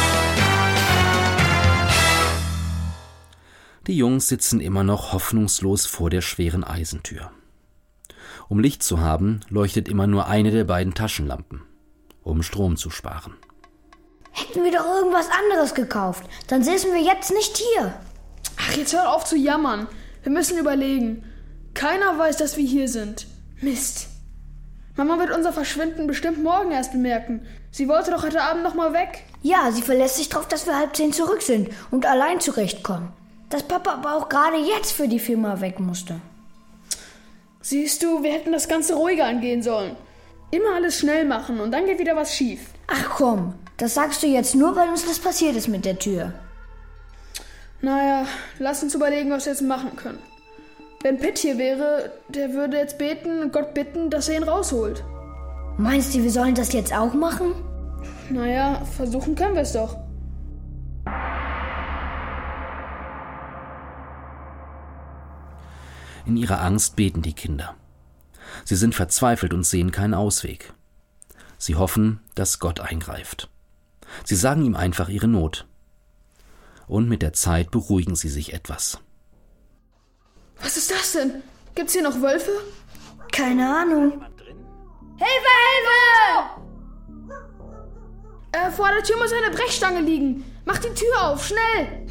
Die Jungs sitzen immer noch hoffnungslos vor der schweren Eisentür. Um Licht zu haben, leuchtet immer nur eine der beiden Taschenlampen, um Strom zu sparen. Hätten wir doch irgendwas anderes gekauft, dann säßen wir jetzt nicht hier. Ach, jetzt hör auf zu jammern. Wir müssen überlegen. Keiner weiß, dass wir hier sind. Mist. Mama wird unser Verschwinden bestimmt morgen erst bemerken. Sie wollte doch heute Abend noch mal weg. Ja, sie verlässt sich darauf, dass wir halb zehn zurück sind und allein zurechtkommen. Dass Papa aber auch gerade jetzt für die Firma weg musste. Siehst du, wir hätten das Ganze ruhiger angehen sollen. Immer alles schnell machen und dann geht wieder was schief. Ach komm, das sagst du jetzt nur, weil uns das passiert ist mit der Tür. Naja, lass uns überlegen, was wir jetzt machen können. Wenn Pitt hier wäre, der würde jetzt beten und Gott bitten, dass er ihn rausholt. Meinst du, wir sollen das jetzt auch machen? Naja, versuchen können wir es doch. In ihrer Angst beten die Kinder. Sie sind verzweifelt und sehen keinen Ausweg. Sie hoffen, dass Gott eingreift. Sie sagen ihm einfach ihre Not. Und mit der Zeit beruhigen sie sich etwas. Was ist das denn? Gibt's hier noch Wölfe? Keine Ahnung. Hilfe, Hilfe! Äh, vor der Tür muss eine Brechstange liegen. Mach die Tür auf, schnell!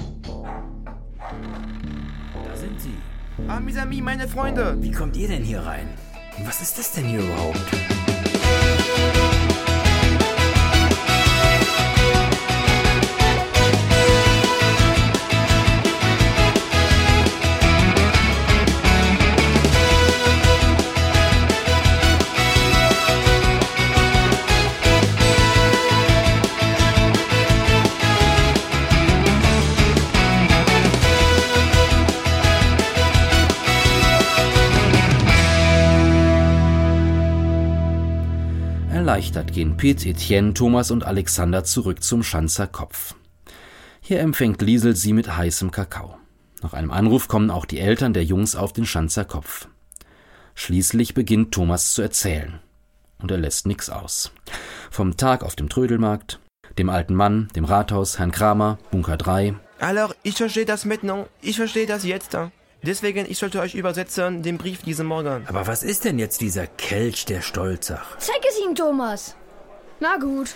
Da sind sie. Ah, mes amis, meine Freunde. Wie kommt ihr denn hier rein? Und was ist das denn hier überhaupt? Erleichtert gehen Piet, Etienne, Thomas und Alexander zurück zum Schanzer Kopf. Hier empfängt Liesel sie mit heißem Kakao. Nach einem Anruf kommen auch die Eltern der Jungs auf den Schanzer Kopf. Schließlich beginnt Thomas zu erzählen. Und er lässt nix aus. Vom Tag auf dem Trödelmarkt, dem alten Mann, dem Rathaus, Herrn Kramer, Bunker drei. Alors, ich verstehe das maintenant. Ich verstehe das jetzt. Deswegen, ich sollte euch übersetzen, den Brief diesen Morgen. Aber was ist denn jetzt dieser Kelch der Stolzach? Zeig es ihm, Thomas. Na gut.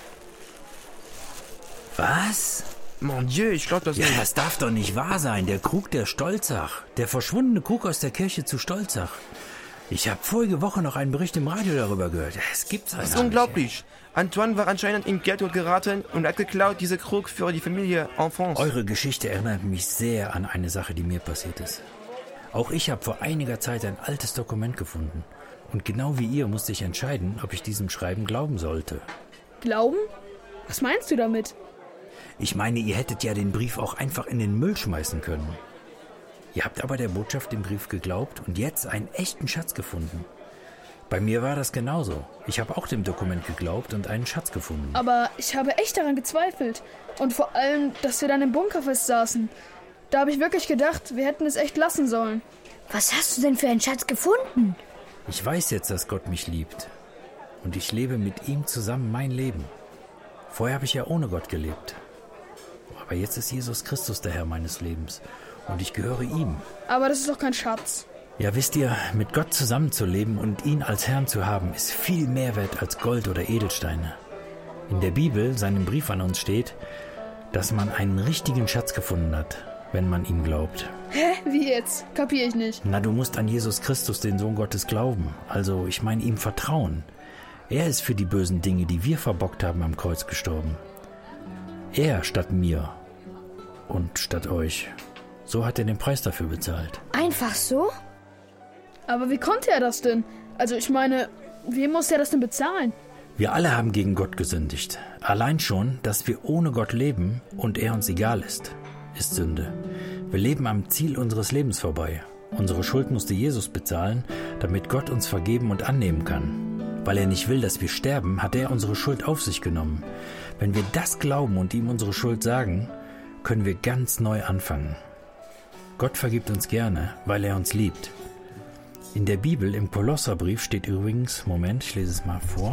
Was? Mon Dieu, ich glaube das Ja, nicht. das darf doch nicht wahr sein. Der Krug der Stolzach. Der verschwundene Krug aus der Kirche zu Stolzach. Ich habe vorige Woche noch einen Bericht im Radio darüber gehört. Es gibt's Das ist unglaublich. Antoine war anscheinend in Geldnot geraten und hat geklaut diese Krug für die Familie en France. Eure Geschichte erinnert mich sehr an eine Sache, die mir passiert ist. Auch ich habe vor einiger Zeit ein altes Dokument gefunden. Und genau wie ihr musste ich entscheiden, ob ich diesem Schreiben glauben sollte. Glauben? Was meinst du damit? Ich meine, ihr hättet ja den Brief auch einfach in den Müll schmeißen können. Ihr habt aber der Botschaft im Brief geglaubt und jetzt einen echten Schatz gefunden. Bei mir war das genauso. Ich habe auch dem Dokument geglaubt und einen Schatz gefunden. Aber ich habe echt daran gezweifelt. Und vor allem, dass wir dann im Bunker festsaßen. Da habe ich wirklich gedacht, wir hätten es echt lassen sollen. Was hast du denn für einen Schatz gefunden? Ich weiß jetzt, dass Gott mich liebt. Und ich lebe mit ihm zusammen mein Leben. Vorher habe ich ja ohne Gott gelebt. Aber jetzt ist Jesus Christus der Herr meines Lebens. Und ich gehöre ihm. Aber das ist doch kein Schatz. Ja, wisst ihr, mit Gott zusammenzuleben und ihn als Herrn zu haben, ist viel mehr wert als Gold oder Edelsteine. In der Bibel, seinem Brief an uns, steht, dass man einen richtigen Schatz gefunden hat, wenn man ihm glaubt. Hä? Wie jetzt? Kapier ich nicht. Na, du musst an Jesus Christus, den Sohn Gottes, glauben. Also, ich meine, ihm vertrauen. Er ist für die bösen Dinge, die wir verbockt haben, am Kreuz gestorben. Er statt mir und statt euch. So hat er den Preis dafür bezahlt. Einfach so? Aber wie konnte er das denn? Also ich meine, wie muss er das denn bezahlen? Wir alle haben gegen Gott gesündigt. Allein schon, dass wir ohne Gott leben und er uns egal ist, ist Sünde. Wir leben am Ziel unseres Lebens vorbei. Unsere Schuld musste Jesus bezahlen, damit Gott uns vergeben und annehmen kann. Weil er nicht will, dass wir sterben, hat er unsere Schuld auf sich genommen. Wenn wir das glauben und ihm unsere Schuld sagen, können wir ganz neu anfangen. Gott vergibt uns gerne, weil er uns liebt. In der Bibel, im Kolosserbrief, steht übrigens, Moment, ich lese es mal vor.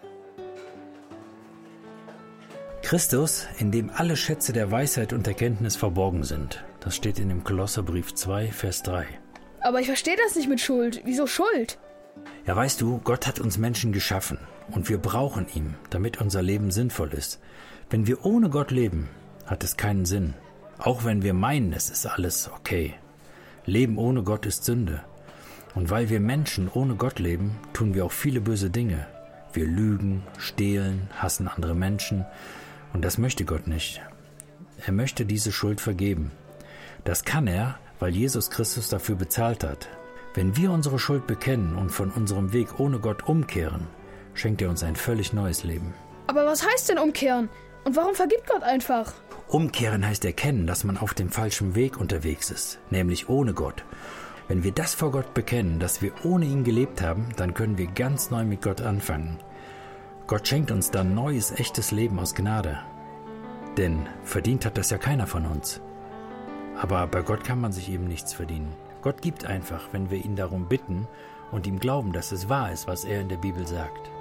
Christus, in dem alle Schätze der Weisheit und Erkenntnis verborgen sind. Das steht in dem Kolosserbrief zwei, Vers drei. Aber ich verstehe das nicht mit Schuld. Wieso Schuld? Ja, weißt du, Gott hat uns Menschen geschaffen und wir brauchen ihn, damit unser Leben sinnvoll ist. Wenn wir ohne Gott leben, hat es keinen Sinn. Auch wenn wir meinen, es ist alles okay. Leben ohne Gott ist Sünde. Und weil wir Menschen ohne Gott leben, tun wir auch viele böse Dinge. Wir lügen, stehlen, hassen andere Menschen. Und das möchte Gott nicht. Er möchte diese Schuld vergeben. Das kann er, weil Jesus Christus dafür bezahlt hat. Wenn wir unsere Schuld bekennen und von unserem Weg ohne Gott umkehren, schenkt er uns ein völlig neues Leben. Aber was heißt denn umkehren? Und warum vergibt Gott einfach? Umkehren heißt erkennen, dass man auf dem falschen Weg unterwegs ist, nämlich ohne Gott. Wenn wir das vor Gott bekennen, dass wir ohne ihn gelebt haben, dann können wir ganz neu mit Gott anfangen. Gott schenkt uns dann neues, echtes Leben aus Gnade. Denn verdient hat das ja keiner von uns. Aber bei Gott kann man sich eben nichts verdienen. Gott gibt einfach, wenn wir ihn darum bitten und ihm glauben, dass es wahr ist, was er in der Bibel sagt.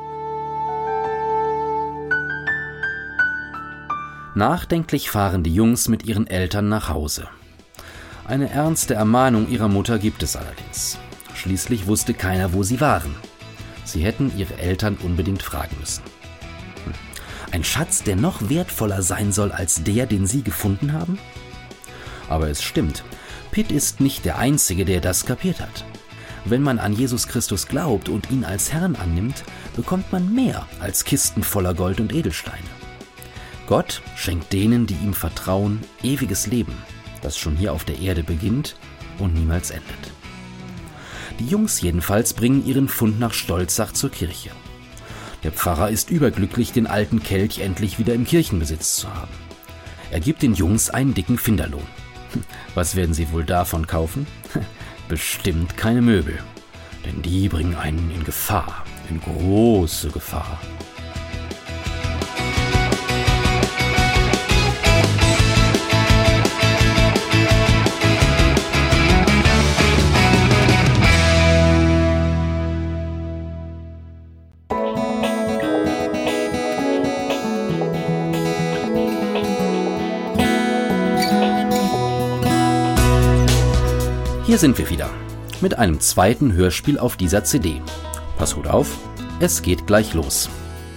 Nachdenklich fahren die Jungs mit ihren Eltern nach Hause. Eine ernste Ermahnung ihrer Mutter gibt es allerdings. Schließlich wusste keiner, wo sie waren. Sie hätten ihre Eltern unbedingt fragen müssen. Hm. Ein Schatz, der noch wertvoller sein soll als der, den sie gefunden haben? Aber es stimmt, Pitt ist nicht der Einzige, der das kapiert hat. Wenn man an Jesus Christus glaubt und ihn als Herrn annimmt, bekommt man mehr als Kisten voller Gold und Edelsteine. Gott schenkt denen, die ihm vertrauen, ewiges Leben, das schon hier auf der Erde beginnt und niemals endet. Die Jungs jedenfalls bringen ihren Fund nach Stolzach zur Kirche. Der Pfarrer ist überglücklich, den alten Kelch endlich wieder im Kirchenbesitz zu haben. Er gibt den Jungs einen dicken Finderlohn. Was werden sie wohl davon kaufen? Bestimmt keine Möbel, denn die bringen einen in Gefahr, in große Gefahr. Hier sind wir wieder, mit einem zweiten Hörspiel auf dieser C D. Pass gut auf, es geht gleich los.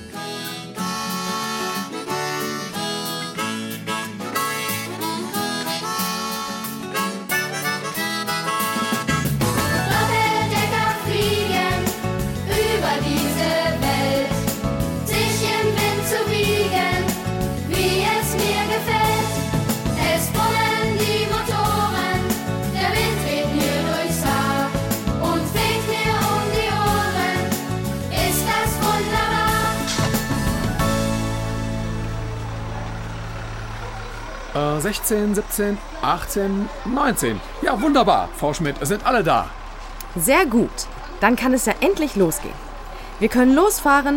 sechzehn, siebzehn, achtzehn, neunzehn. Ja, wunderbar, Frau Schmidt, es sind alle da. Sehr gut. Dann kann es ja endlich losgehen. Wir können losfahren.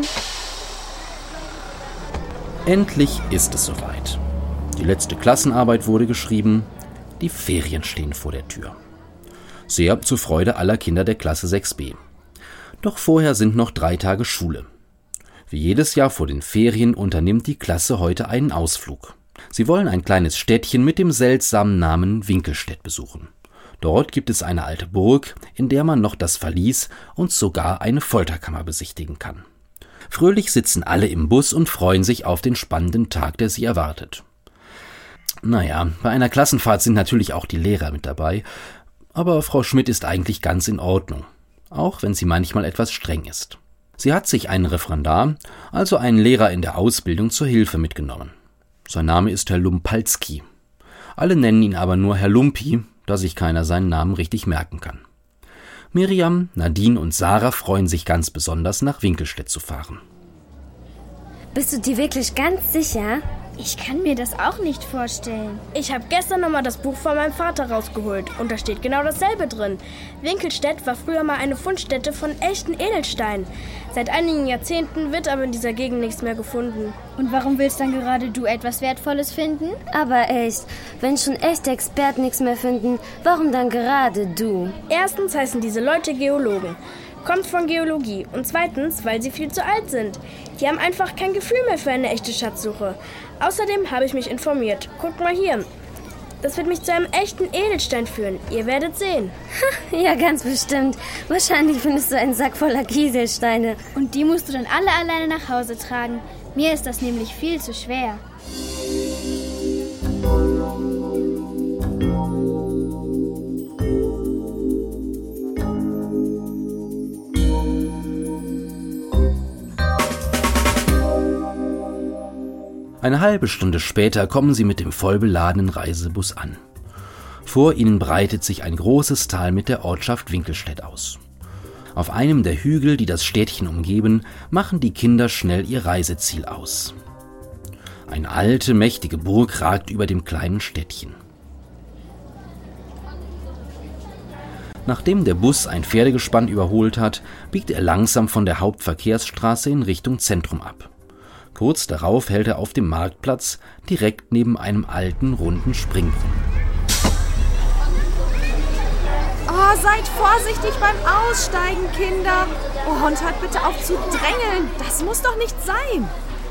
Endlich ist es soweit. Die letzte Klassenarbeit wurde geschrieben. Die Ferien stehen vor der Tür. Sehr zur Freude aller Kinder der Klasse sechs b. Doch vorher sind noch drei Tage Schule. Wie jedes Jahr vor den Ferien unternimmt die Klasse heute einen Ausflug. Sie wollen ein kleines Städtchen mit dem seltsamen Namen Winkelstedt besuchen. Dort gibt es eine alte Burg, in der man noch das Verlies und sogar eine Folterkammer besichtigen kann. Fröhlich sitzen alle im Bus und freuen sich auf den spannenden Tag, der sie erwartet. Naja, bei einer Klassenfahrt sind natürlich auch die Lehrer mit dabei, aber Frau Schmidt ist eigentlich ganz in Ordnung, auch wenn sie manchmal etwas streng ist. Sie hat sich einen Referendar, also einen Lehrer in der Ausbildung, zur Hilfe mitgenommen. Sein Name ist Herr Lumpalski. Alle nennen ihn aber nur Herr Lumpi, da sich keiner seinen Namen richtig merken kann. Miriam, Nadine und Sarah freuen sich ganz besonders, nach Winkelstedt zu fahren. Bist du dir wirklich ganz sicher? Ich kann mir das auch nicht vorstellen. Ich habe gestern nochmal das Buch von meinem Vater rausgeholt und da steht genau dasselbe drin. Winkelstedt war früher mal eine Fundstätte von echten Edelsteinen. Seit einigen Jahrzehnten wird aber in dieser Gegend nichts mehr gefunden. Und warum willst dann gerade du etwas Wertvolles finden? Aber echt, wenn schon echte Experten nichts mehr finden, warum dann gerade du? Erstens heißen diese Leute Geologen. Kommt von Geologie. Und zweitens, weil sie viel zu alt sind. Die haben einfach kein Gefühl mehr für eine echte Schatzsuche. Außerdem habe ich mich informiert. Guckt mal hier. Das wird mich zu einem echten Edelstein führen. Ihr werdet sehen. Ja, ganz bestimmt. Wahrscheinlich findest du einen Sack voller Kieselsteine. Und die musst du dann alle alleine nach Hause tragen. Mir ist das nämlich viel zu schwer. Eine halbe Stunde später kommen sie mit dem vollbeladenen Reisebus an. Vor ihnen breitet sich ein großes Tal mit der Ortschaft Winkelstedt aus. Auf einem der Hügel, die das Städtchen umgeben, machen die Kinder schnell ihr Reiseziel aus. Eine alte, mächtige Burg ragt über dem kleinen Städtchen. Nachdem der Bus ein Pferdegespann überholt hat, biegt er langsam von der Hauptverkehrsstraße in Richtung Zentrum ab. Kurz darauf hält er auf dem Marktplatz, direkt neben einem alten, runden Springbrunnen. Oh, seid vorsichtig beim Aussteigen, Kinder. Oh, und hört bitte auf zu drängeln. Das muss doch nicht sein.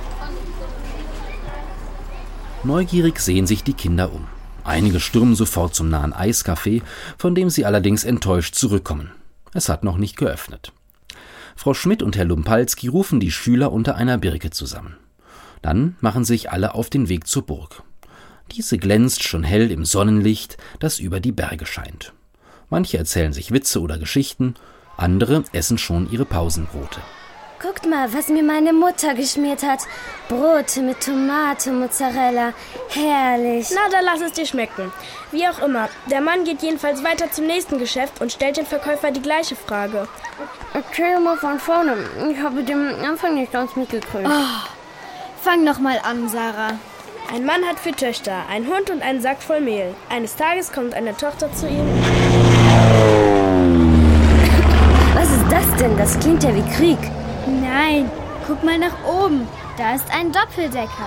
Neugierig sehen sich die Kinder um. Einige stürmen sofort zum nahen Eiscafé, von dem sie allerdings enttäuscht zurückkommen. Es hat noch nicht geöffnet. Frau Schmidt und Herr Lumpalski rufen die Schüler unter einer Birke zusammen. Dann machen sich alle auf den Weg zur Burg. Diese glänzt schon hell im Sonnenlicht, das über die Berge scheint. Manche erzählen sich Witze oder Geschichten, andere essen schon ihre Pausenbrote. Guckt mal, was mir meine Mutter geschmiert hat. Brote mit Tomate, Mozzarella. Herrlich. Na, dann lass es dir schmecken. Wie auch immer, der Mann geht jedenfalls weiter zum nächsten Geschäft und stellt dem Verkäufer die gleiche Frage. Erzähl mal von vorne. Ich habe den Anfang nicht ganz mitgekriegt. Oh, fang noch mal an, Sarah. Ein Mann hat vier Töchter, einen Hund und einen Sack voll Mehl. Eines Tages kommt eine Tochter zu ihm. Was ist das denn? Das klingt ja wie Krieg. Nein, guck mal nach oben. Da ist ein Doppeldecker.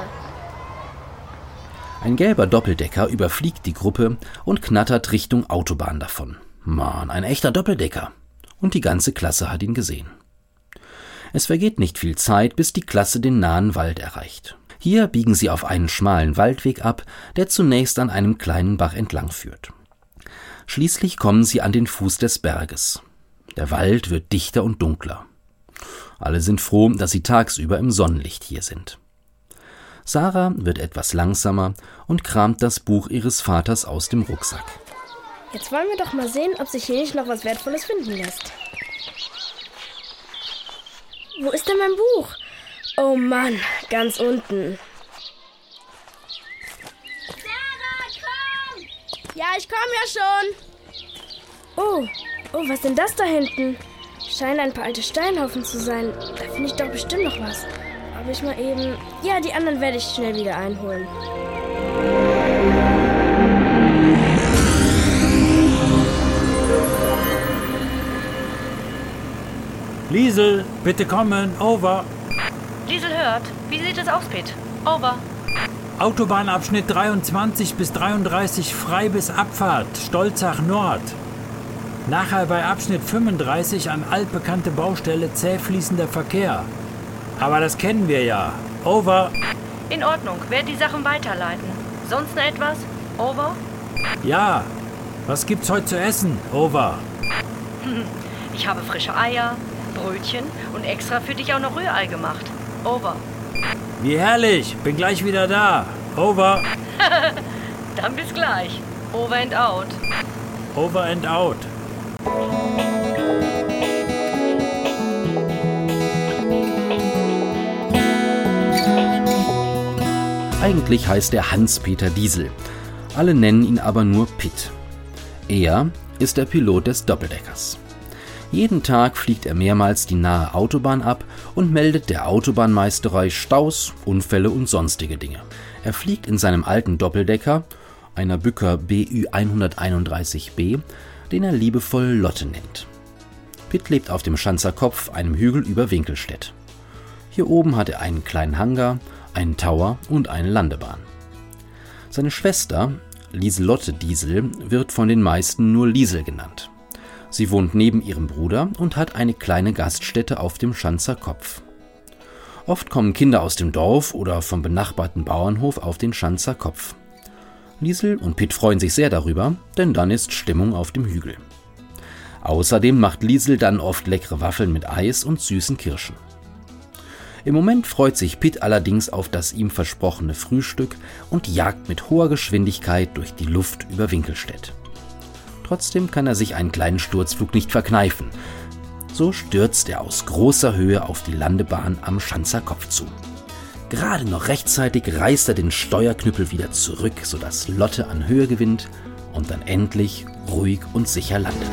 Ein gelber Doppeldecker überfliegt die Gruppe und knattert Richtung Autobahn davon. Mann, ein echter Doppeldecker. Und die ganze Klasse hat ihn gesehen. Es vergeht nicht viel Zeit, bis die Klasse den nahen Wald erreicht. Hier biegen sie auf einen schmalen Waldweg ab, der zunächst an einem kleinen Bach entlang führt. Schließlich kommen sie an den Fuß des Berges. Der Wald wird dichter und dunkler. Alle sind froh, dass sie tagsüber im Sonnenlicht hier sind. Sarah wird etwas langsamer und kramt das Buch ihres Vaters aus dem Rucksack. Jetzt wollen wir doch mal sehen, ob sich hier nicht noch was Wertvolles finden lässt. Wo ist denn mein Buch? Oh Mann, ganz unten. Sarah, komm! Ja, ich komme ja schon. Oh, oh, was ist denn das da hinten? Scheinen ein paar alte Steinhaufen zu sein. Da finde ich doch bestimmt noch was. Aber ich mal eben... Ja, die anderen werde ich schnell wieder einholen. Liesel, bitte kommen. Over. Liesel hört. Wie sieht es aus, Pitt? Over. Autobahnabschnitt dreiundzwanzig bis dreiunddreißig frei bis Abfahrt. Stolzach Nord. Nachher bei Abschnitt fünfunddreißig an altbekannte Baustelle zäh fließender Verkehr. Aber das kennen wir ja. Over. In Ordnung. Werde die Sachen weiterleiten. Sonst noch etwas? Over. Ja. Was gibt's heute zu essen? Over. Ich habe frische Eier, Brötchen und extra für dich auch noch Rührei gemacht. Over. Wie herrlich. Bin gleich wieder da. Over. Dann bis gleich. Over and out. Over and out. Eigentlich heißt er Hans-Peter Diesel. Alle nennen ihn aber nur Pitt. Er ist der Pilot des Doppeldeckers. Jeden Tag fliegt er mehrmals die nahe Autobahn ab und meldet der Autobahnmeisterei Staus, Unfälle und sonstige Dinge. Er fliegt in seinem alten Doppeldecker, einer Bücker B Ü hunderteinunddreißig B, den er liebevoll Lotte nennt. Pitt lebt auf dem Schanzer Kopf, einem Hügel über Winkelstedt. Hier oben hat er einen kleinen Hangar, einen Tower und eine Landebahn. Seine Schwester, Lieselotte Diesel, wird von den meisten nur Liesel genannt. Sie wohnt neben ihrem Bruder und hat eine kleine Gaststätte auf dem Schanzer Kopf. Oft kommen Kinder aus dem Dorf oder vom benachbarten Bauernhof auf den Schanzer Kopf. Liesel und Pitt freuen sich sehr darüber, denn dann ist Stimmung auf dem Hügel. Außerdem macht Liesel dann oft leckere Waffeln mit Eis und süßen Kirschen. Im Moment freut sich Pitt allerdings auf das ihm versprochene Frühstück und jagt mit hoher Geschwindigkeit durch die Luft über Winkelstedt. Trotzdem kann er sich einen kleinen Sturzflug nicht verkneifen. So stürzt er aus großer Höhe auf die Landebahn am Schanzer Kopf zu. Gerade noch rechtzeitig reißt er den Steuerknüppel wieder zurück, sodass Lotte an Höhe gewinnt und dann endlich ruhig und sicher landet.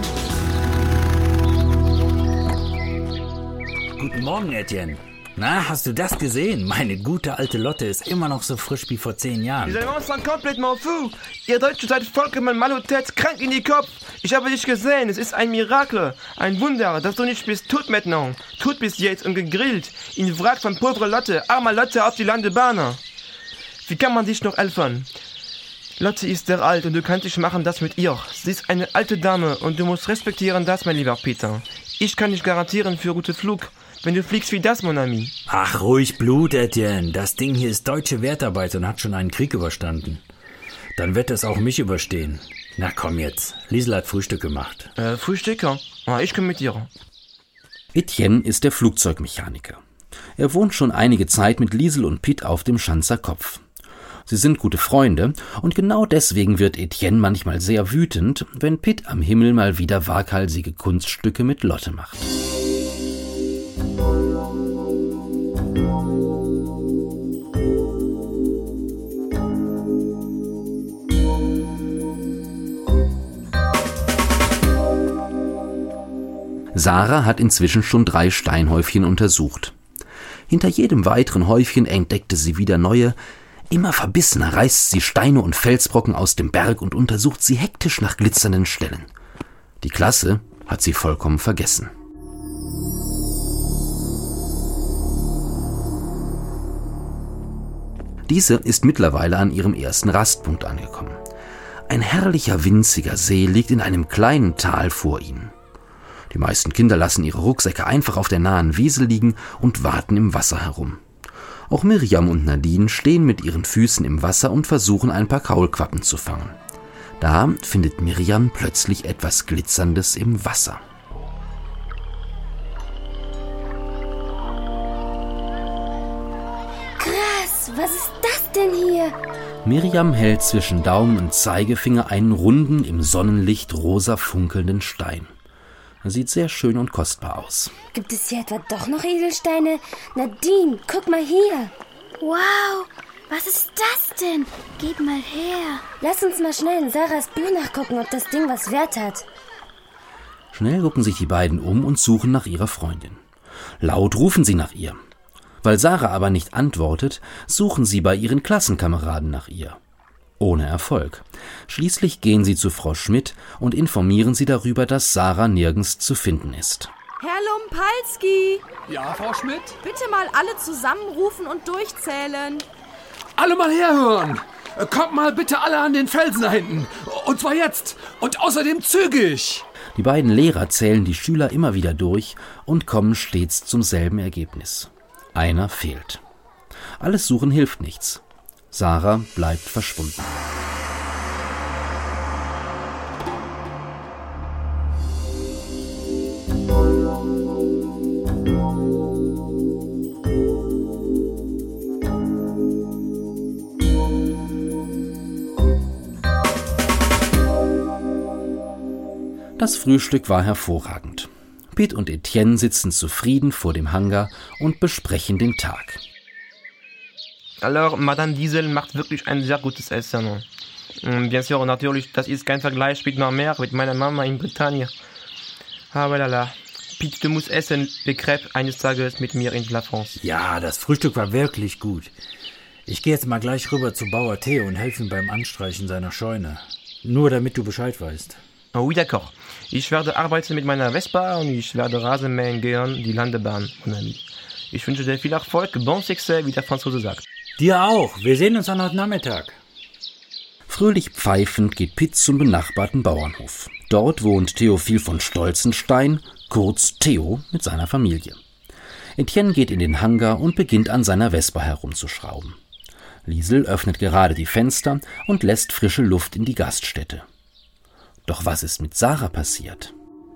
Guten Morgen, Etienne. Na, hast du das gesehen? Meine gute alte Lotte ist immer noch so frisch wie vor zehn Jahren. Diese Mans sind komplett fou. Ihr Deutschen seid vollkommen malotät, krank in die Kopf. Ich habe dich gesehen, es ist ein Mirakel, ein Wunder, dass du nicht bist tot maintenant. Tot bist jetzt und gegrillt. In Wrack von pauvre Lotte, armer Lotte auf die Landebahn. Wie kann man dich noch helfen? Lotte ist sehr alt und du kannst nicht machen das mit ihr. Sie ist eine alte Dame und du musst respektieren das, mein lieber Peter. Ich kann nicht garantieren für guten Flug, wenn du fliegst wie das, mon ami. Ach, ruhig Blut, Etienne. Das Ding hier ist deutsche Wertarbeit und hat schon einen Krieg überstanden. Dann wird es auch mich überstehen. Na komm jetzt, Liesel hat Frühstück gemacht. Äh, Frühstück? Ah, ich komme mit dir. Etienne ist der Flugzeugmechaniker. Er wohnt schon einige Zeit mit Liesel und Pitt auf dem Schanzer Kopf. Sie sind gute Freunde und genau deswegen wird Etienne manchmal sehr wütend, wenn Pitt am Himmel mal wieder waghalsige Kunststücke mit Lotte macht. Sarah hat inzwischen schon drei Steinhäufchen untersucht. Hinter jedem weiteren Häufchen entdeckte sie wieder neue. Immer verbissener reißt sie Steine und Felsbrocken aus dem Berg und untersucht sie hektisch nach glitzernden Stellen. Die Klasse hat sie vollkommen vergessen. Diese ist mittlerweile an ihrem ersten Rastpunkt angekommen. Ein herrlicher, winziger See liegt in einem kleinen Tal vor ihnen. Die meisten Kinder lassen ihre Rucksäcke einfach auf der nahen Wiese liegen und warten im Wasser herum. Auch Miriam und Nadine stehen mit ihren Füßen im Wasser und versuchen, ein paar Kaulquappen zu fangen. Da findet Miriam plötzlich etwas Glitzerndes im Wasser. Krass, was ist das denn hier? Miriam hält zwischen Daumen und Zeigefinger einen runden, im Sonnenlicht rosa funkelnden Stein. Er sieht sehr schön und kostbar aus. Gibt es hier etwa doch noch Edelsteine? Nadine, guck mal hier. Wow, was ist das denn? Gib mal her. Lass uns mal schnell in Sarahs Buch nachgucken, ob das Ding was wert hat. Schnell gucken sich die beiden um und suchen nach ihrer Freundin. Laut rufen sie nach ihr. Weil Sarah aber nicht antwortet, suchen sie bei ihren Klassenkameraden nach ihr. Ohne Erfolg. Schließlich gehen sie zu Frau Schmidt und informieren sie darüber, dass Sarah nirgends zu finden ist. Herr Lumpalski! Ja, Frau Schmidt? Bitte mal alle zusammenrufen und durchzählen. Alle mal herhören! Kommt mal bitte alle an den Felsen da hinten. Und zwar jetzt. Und außerdem zügig. Die beiden Lehrer zählen die Schüler immer wieder durch und kommen stets zum selben Ergebnis. Einer fehlt. Alles Suchen hilft nichts. Sarah bleibt verschwunden. Das Frühstück war hervorragend. Pitt und Etienne sitzen zufrieden vor dem Hangar und besprechen den Tag. Alors, Madame Diesel macht wirklich ein sehr gutes Essen. Bien sûr, natürlich, das ist kein Vergleich mit meiner Mère, mit meiner Mama in Bretagne. Aber lala, Pitt, du musst essen, le crêpe eines Tages mit mir in La France. Ja, das Frühstück war wirklich gut. Ich gehe jetzt mal gleich rüber zu Bauer Theo und helfe ihm beim Anstreichen seiner Scheune. Nur damit du Bescheid weißt. Oh oui, d'accord. Ich werde arbeiten mit meiner Vespa und ich werde Rasenmähen gehen, die Landebahn, mon ami. Ich wünsche dir viel Erfolg, bon succès, wie der Franzose sagt. Dir auch. Wir sehen uns dann heute Nachmittag. Fröhlich pfeifend geht Pitt zum benachbarten Bauernhof. Dort wohnt Theophil von Stolzenstein, kurz Theo, mit seiner Familie. Etienne geht in den Hangar und beginnt an seiner Vespa herumzuschrauben. Liesel öffnet gerade die Fenster und lässt frische Luft in die Gaststätte. Doch was ist mit Sarah passiert?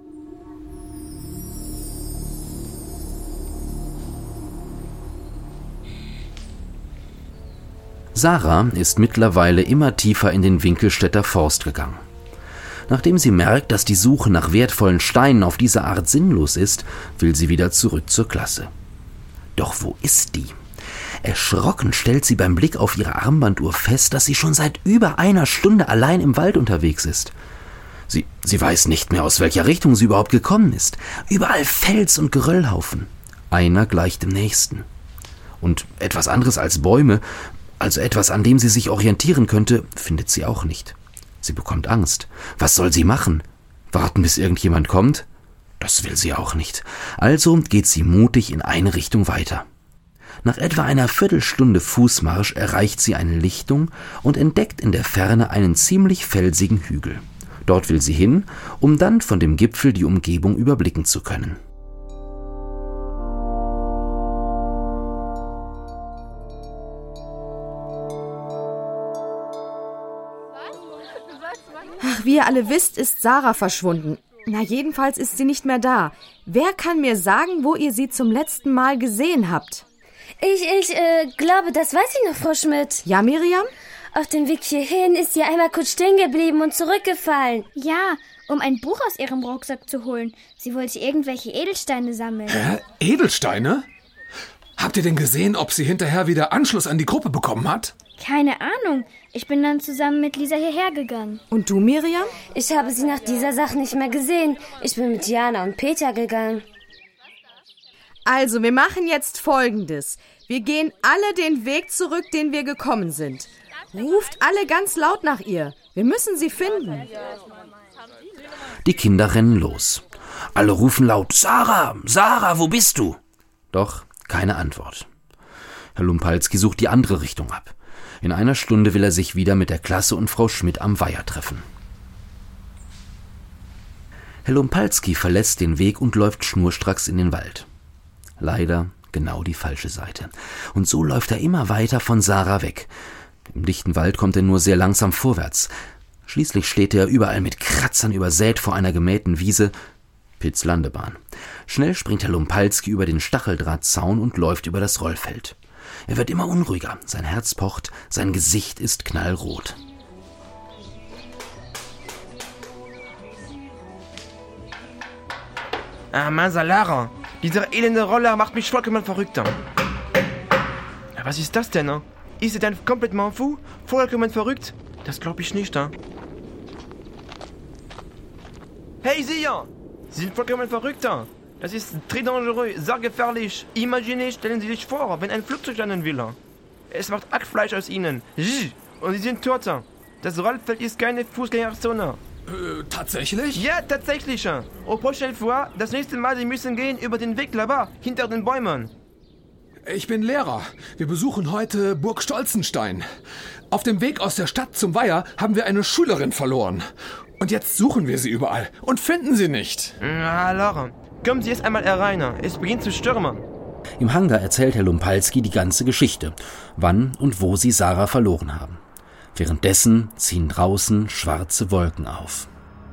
Sarah ist mittlerweile immer tiefer in den Winkelstädter Forst gegangen. Nachdem sie merkt, dass die Suche nach wertvollen Steinen auf diese Art sinnlos ist, will sie wieder zurück zur Klasse. Doch wo ist die? Erschrocken stellt sie beim Blick auf ihre Armbanduhr fest, dass sie schon seit über einer Stunde allein im Wald unterwegs ist. Sie, sie weiß nicht mehr, aus welcher Richtung sie überhaupt gekommen ist. Überall Fels und Geröllhaufen. Einer gleicht dem nächsten. Und etwas anderes als Bäume, also etwas, an dem sie sich orientieren könnte, findet sie auch nicht. Sie bekommt Angst. Was soll sie machen? Warten, bis irgendjemand kommt? Das will sie auch nicht. Also geht sie mutig in eine Richtung weiter. Nach etwa einer Viertelstunde Fußmarsch erreicht sie eine Lichtung und entdeckt in der Ferne einen ziemlich felsigen Hügel. Dort will sie hin, um dann von dem Gipfel die Umgebung überblicken zu können. Ach, wie ihr alle wisst, ist Sarah verschwunden. Na, jedenfalls ist sie nicht mehr da. Wer kann mir sagen, wo ihr sie zum letzten Mal gesehen habt? Ich, ich äh, glaube, das weiß ich noch, Frau Schmidt. Ja, Miriam? Auf dem Weg hierhin ist sie einmal kurz stehen geblieben und zurückgefallen. Ja, um ein Buch aus ihrem Rucksack zu holen. Sie wollte irgendwelche Edelsteine sammeln. Hä? Edelsteine? Habt ihr denn gesehen, ob sie hinterher wieder Anschluss an die Gruppe bekommen hat? Keine Ahnung. Ich bin dann zusammen mit Lisa hierher gegangen. Und du, Miriam? Ich habe sie nach dieser Sache nicht mehr gesehen. Ich bin mit Jana und Peter gegangen. Also, wir machen jetzt Folgendes. Wir gehen alle den Weg zurück, den wir gekommen sind. Ruft alle ganz laut nach ihr. Wir müssen sie finden. Die Kinder rennen los. Alle rufen laut, Sarah, Sarah, wo bist du? Doch keine Antwort. Herr Lumpalski sucht die andere Richtung ab. In einer Stunde will er sich wieder mit der Klasse und Frau Schmidt am Weiher treffen. Herr Lumpalski verlässt den Weg und läuft schnurstracks in den Wald. Leider genau die falsche Seite. Und so läuft er immer weiter von Sarah weg. Im dichten Wald kommt er nur sehr langsam vorwärts. Schließlich steht er überall mit Kratzern übersät vor einer gemähten Wiese. Pitts Landebahn. Schnell springt Herr Lumpalski über den Stacheldrahtzaun und läuft über das Rollfeld. Er wird immer unruhiger, sein Herz pocht, sein Gesicht ist knallrot. Ah, Masalara, dieser elende Roller macht mich vollkommen verrückt. Was ist das denn? Ist er denn komplett fou? Vollkommen verrückt? Das glaube ich nicht. Hey, Sie ja! Sie sind vollkommen verrückt. Das ist très dangereux, sehr gefährlich. Imagine, stellen Sie sich vor, wenn ein Flugzeug landen will. Es macht Hackfleisch aus Ihnen. Und Sie sind tot. Das Rollfeld ist keine Fußgängerzone. Äh, tatsächlich? Ja, tatsächlich. Au prochaine fois, das nächste Mal, Sie müssen gehen über den Weg là-bas, hinter den Bäumen. Ich bin Lehrer. Wir besuchen heute Burg Stolzenstein. Auf dem Weg aus der Stadt zum Weiher haben wir eine Schülerin verloren. Und jetzt suchen wir sie überall und finden sie nicht. Na, Laura, kommen Sie erst einmal herein. Es beginnt zu stürmen. Im Hangar erzählt Herr Lumpalski die ganze Geschichte, wann und wo sie Sarah verloren haben. Währenddessen ziehen draußen schwarze Wolken auf.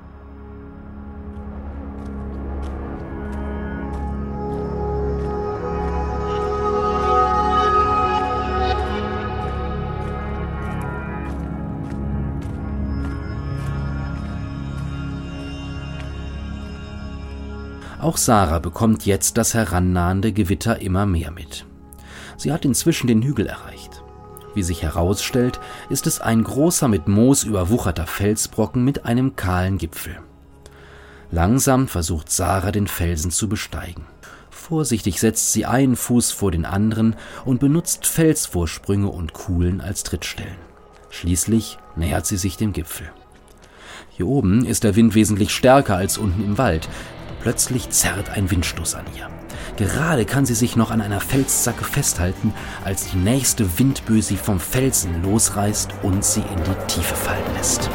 Auch Sarah bekommt jetzt das herannahende Gewitter immer mehr mit. Sie hat inzwischen den Hügel erreicht. Wie sich herausstellt, ist es ein großer mit Moos überwucherter Felsbrocken mit einem kahlen Gipfel. Langsam versucht Sarah, den Felsen zu besteigen. Vorsichtig setzt sie einen Fuß vor den anderen und benutzt Felsvorsprünge und Kuhlen als Trittstellen. Schließlich nähert sie sich dem Gipfel. Hier oben ist der Wind wesentlich stärker als unten im Wald. Plötzlich zerrt ein Windstoß an ihr. Gerade kann sie sich noch an einer Felszacke festhalten, als die nächste Windböe sie vom Felsen losreißt und sie in die Tiefe fallen lässt.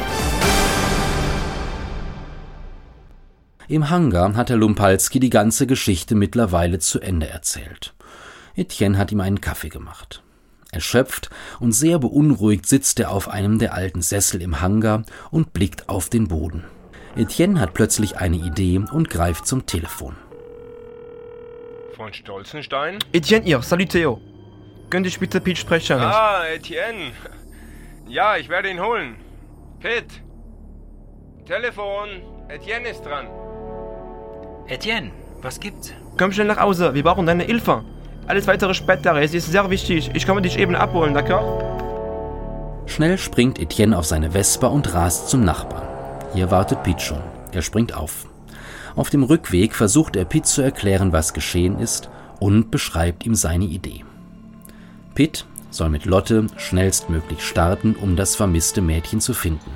Im Hangar hat Herr Lumpalski die ganze Geschichte mittlerweile zu Ende erzählt. Etienne hat ihm einen Kaffee gemacht. Erschöpft und sehr beunruhigt sitzt er auf einem der alten Sessel im Hangar und blickt auf den Boden. Etienne hat plötzlich eine Idee und greift zum Telefon. Von Stolzenstein? Etienne hier, salut Theo. Könnte ich bitte Pete sprechen? Ah, Etienne. Ja, ich werde ihn holen. Pete. Telefon. Etienne ist dran. Etienne, was gibt's? Komm schnell nach Hause, wir brauchen deine Hilfe. Alles weitere später, es ist sehr wichtig. Ich komme dich eben abholen, d'accord? Schnell springt Etienne auf seine Vespa und rast zum Nachbarn. Hier wartet Pete schon. Er springt auf. Auf dem Rückweg versucht er Pete zu erklären, was geschehen ist, und beschreibt ihm seine Idee. Pete soll mit Lotte schnellstmöglich starten, um das vermisste Mädchen zu finden.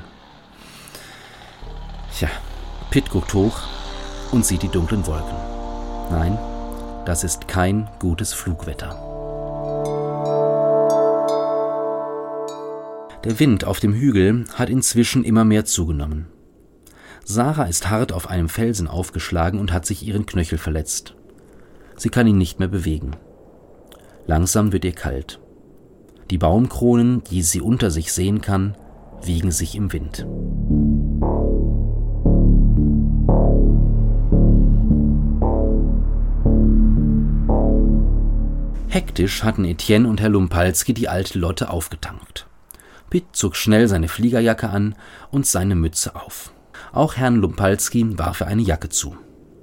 Tja, Pete guckt hoch und sieht die dunklen Wolken. Nein, das ist kein gutes Flugwetter. Der Wind auf dem Hügel hat inzwischen immer mehr zugenommen. Sarah ist hart auf einem Felsen aufgeschlagen und hat sich ihren Knöchel verletzt. Sie kann ihn nicht mehr bewegen. Langsam wird ihr kalt. Die Baumkronen, die sie unter sich sehen kann, wiegen sich im Wind. Hektisch hatten Etienne und Herr Lumpalski die alte Lotte aufgetankt. Pitt zog schnell seine Fliegerjacke an und seine Mütze auf. Auch Herrn Lumpalski warf er eine Jacke zu.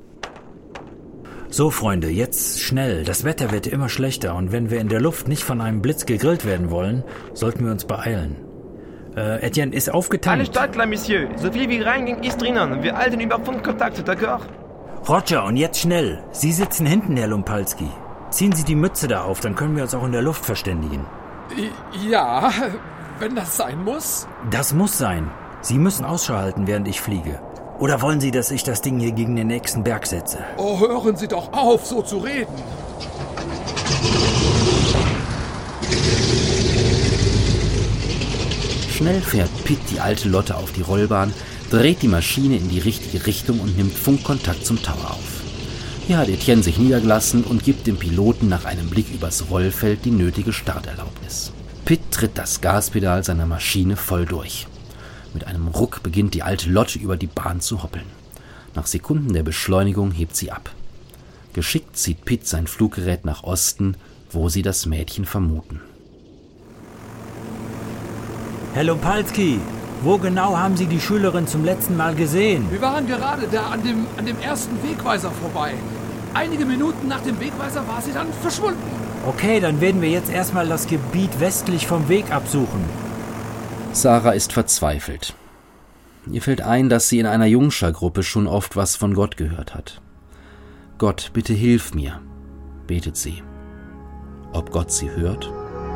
So, Freunde, jetzt schnell. Das Wetter wird immer schlechter und wenn wir in der Luft nicht von einem Blitz gegrillt werden wollen, sollten wir uns beeilen. Äh, Etienne ist aufgetankt. Alles startklar, Monsieur. So viel wie reinging, ist drinnen. Wir halten über Funkkontakt, d'accord? Roger, und jetzt schnell. Sie sitzen hinten, Herr Lumpalski. Ziehen Sie die Mütze da auf, dann können wir uns auch in der Luft verständigen. Ja, wenn das sein muss. Das muss sein. Sie müssen Ausschau halten, während ich fliege. Oder wollen Sie, dass ich das Ding hier gegen den nächsten Berg setze? Oh, hören Sie doch auf, so zu reden. Schnell fährt Pitt die alte Lotte auf die Rollbahn, dreht die Maschine in die richtige Richtung und nimmt Funkkontakt zum Tower auf. Hier hat Etienne sich niedergelassen und gibt dem Piloten nach einem Blick übers Rollfeld die nötige Starterlaubnis. Pitt tritt das Gaspedal seiner Maschine voll durch. Mit einem Ruck beginnt die alte Lotte über die Bahn zu hoppeln. Nach Sekunden der Beschleunigung hebt sie ab. Geschickt zieht Pitt sein Fluggerät nach Osten, wo sie das Mädchen vermuten. Herr Lumpalski, wo genau haben Sie die Schülerin zum letzten Mal gesehen? Wir waren gerade da an dem, an dem ersten Wegweiser vorbei. Einige Minuten nach dem Wegweiser war sie dann verschwunden. Okay, dann werden wir jetzt erstmal das Gebiet westlich vom Weg absuchen. Sarah ist verzweifelt. Ihr fällt ein, dass sie in einer Jungscha-Gruppe schon oft was von Gott gehört hat. Gott, bitte hilf mir, betet sie. Ob Gott sie hört?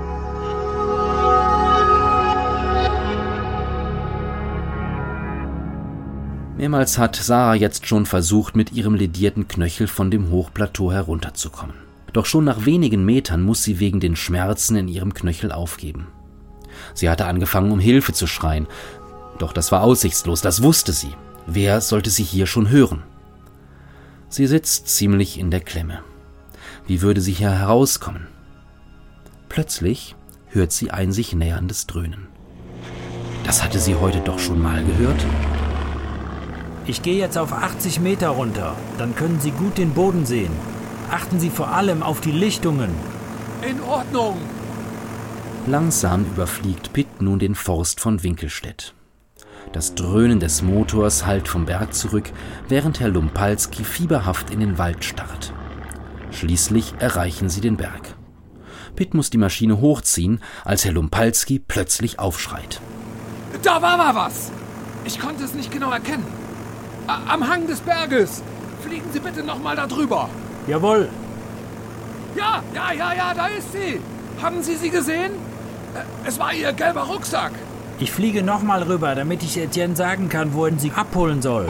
Mehrmals hat Sarah jetzt schon versucht, mit ihrem ledierten Knöchel von dem Hochplateau herunterzukommen. Doch schon nach wenigen Metern muss sie wegen den Schmerzen in ihrem Knöchel aufgeben. Sie hatte angefangen, um Hilfe zu schreien. Doch das war aussichtslos, das wusste sie. Wer sollte sie hier schon hören? Sie sitzt ziemlich in der Klemme. Wie würde sie hier herauskommen? Plötzlich hört sie ein sich näherndes Dröhnen. Das hatte sie heute doch schon mal gehört. Ich gehe jetzt auf achtzig Meter runter. Dann können Sie gut den Boden sehen. Achten Sie vor allem auf die Lichtungen. In Ordnung. Langsam überfliegt Pitt nun den Forst von Winkelstedt. Das Dröhnen des Motors hallt vom Berg zurück, während Herr Lumpalski fieberhaft in den Wald starrt. Schließlich erreichen sie den Berg. Pitt muss die Maschine hochziehen, als Herr Lumpalski plötzlich aufschreit. Da war mal was! Ich konnte es nicht genau erkennen. A- am Hang des Berges! Fliegen Sie bitte noch mal da drüber! Jawohl! Ja, ja, ja, ja, da ist sie! Haben Sie sie gesehen? Es war Ihr gelber Rucksack! Ich fliege noch mal rüber, damit ich Etienne sagen kann, wo er sie abholen soll.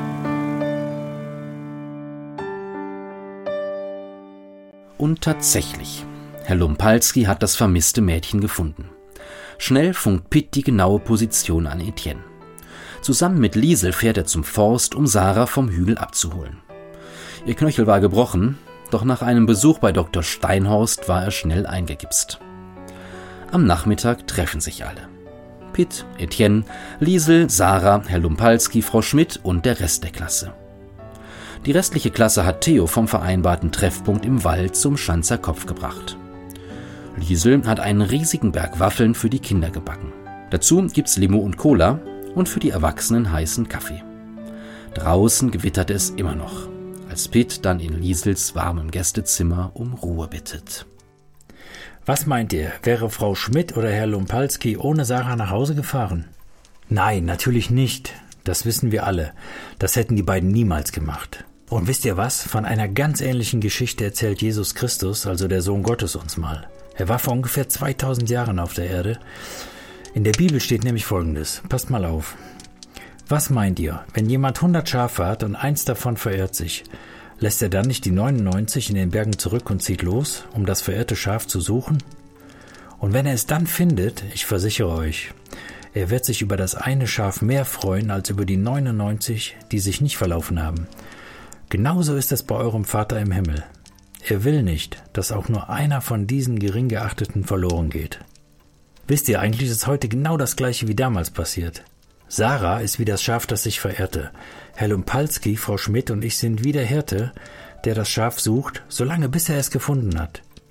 Und tatsächlich, Herr Lumpalski hat das vermisste Mädchen gefunden. Schnell funkt Pitt die genaue Position an Etienne. Zusammen mit Liesel fährt er zum Forst, um Sarah vom Hügel abzuholen. Ihr Knöchel war gebrochen, doch nach einem Besuch bei Doktor Steinhorst war er schnell eingegipst. Am Nachmittag treffen sich alle. Pitt, Etienne, Liesel, Sarah, Herr Lumpalski, Frau Schmidt und der Rest der Klasse. Die restliche Klasse hat Theo vom vereinbarten Treffpunkt im Wald zum Schanzer Kopf gebracht. Liesel hat einen riesigen Berg Waffeln für die Kinder gebacken. Dazu gibt's Limo und Cola und für die Erwachsenen heißen Kaffee. Draußen gewittert es immer noch, als Pitt dann in Liesels warmem Gästezimmer um Ruhe bittet. Was meint ihr, wäre Frau Schmidt oder Herr Lumpalski ohne Sarah nach Hause gefahren? Nein, natürlich nicht. Das wissen wir alle. Das hätten die beiden niemals gemacht. Und wisst ihr was? Von einer ganz ähnlichen Geschichte erzählt Jesus Christus, also der Sohn Gottes, uns mal. Er war vor ungefähr zweitausend Jahren auf der Erde. In der Bibel steht nämlich Folgendes. Passt mal auf. Was meint ihr, wenn jemand hundert Schafe hat und eins davon verirrt sich? Lässt er dann nicht die neunundneunzig in den Bergen zurück und zieht los, um das verirrte Schaf zu suchen? Und wenn er es dann findet, ich versichere euch, er wird sich über das eine Schaf mehr freuen als über die neunundneunzig, die sich nicht verlaufen haben. Genauso ist es bei eurem Vater im Himmel. Er will nicht, dass auch nur einer von diesen gering geachteten verloren geht. Wisst ihr, eigentlich ist heute genau das Gleiche wie damals passiert. Sarah ist wie das Schaf, das sich verirrte. Herr Lumpalski, Frau Schmidt und ich sind wie der Hirte, der das Schaf sucht, solange bis er es gefunden hat.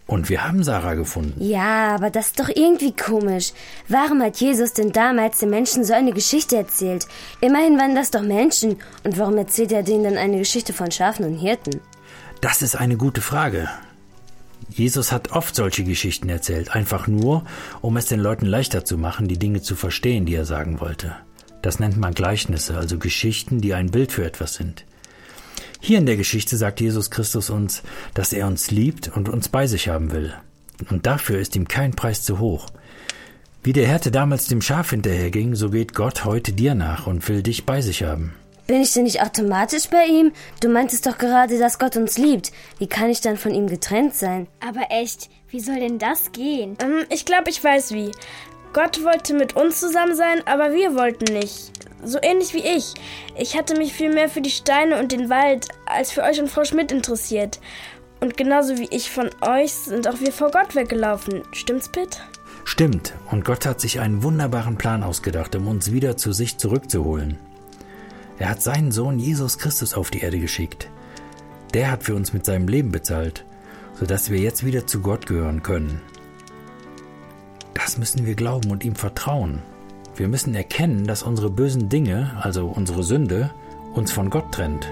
Und wir haben Sarah gefunden. Ja, aber das ist doch irgendwie komisch. Warum hat Jesus denn damals den Menschen so eine Geschichte erzählt? Immerhin waren das doch Menschen. Und warum erzählt er denen dann eine Geschichte von Schafen und Hirten? Das ist eine gute Frage. Jesus hat oft solche Geschichten erzählt, einfach nur, um es den Leuten leichter zu machen, die Dinge zu verstehen, die er sagen wollte. Das nennt man Gleichnisse, also Geschichten, die ein Bild für etwas sind. Hier in der Geschichte sagt Jesus Christus uns, dass er uns liebt und uns bei sich haben will. Und dafür ist ihm kein Preis zu hoch. Wie der Hirte damals dem Schaf hinterherging, so geht Gott heute dir nach und will dich bei sich haben. Bin ich denn nicht automatisch bei ihm? Du meintest doch gerade, dass Gott uns liebt. Wie kann ich dann von ihm getrennt sein? Aber echt, wie soll denn das gehen? Ähm, ich glaube, ich weiß wie. Gott wollte mit uns zusammen sein, aber wir wollten nicht. So ähnlich wie ich. Ich hatte mich viel mehr für die Steine und den Wald als für euch und Frau Schmidt interessiert. Und genauso wie ich von euch sind auch wir vor Gott weggelaufen. Stimmt's, Pitt? Stimmt. Und Gott hat sich einen wunderbaren Plan ausgedacht, um uns wieder zu sich zurückzuholen. Er hat seinen Sohn Jesus Christus auf die Erde geschickt. Der hat für uns mit seinem Leben bezahlt, sodass wir jetzt wieder zu Gott gehören können. Das müssen wir glauben und ihm vertrauen. Wir müssen erkennen, dass unsere bösen Dinge, also unsere Sünde, uns von Gott trennt.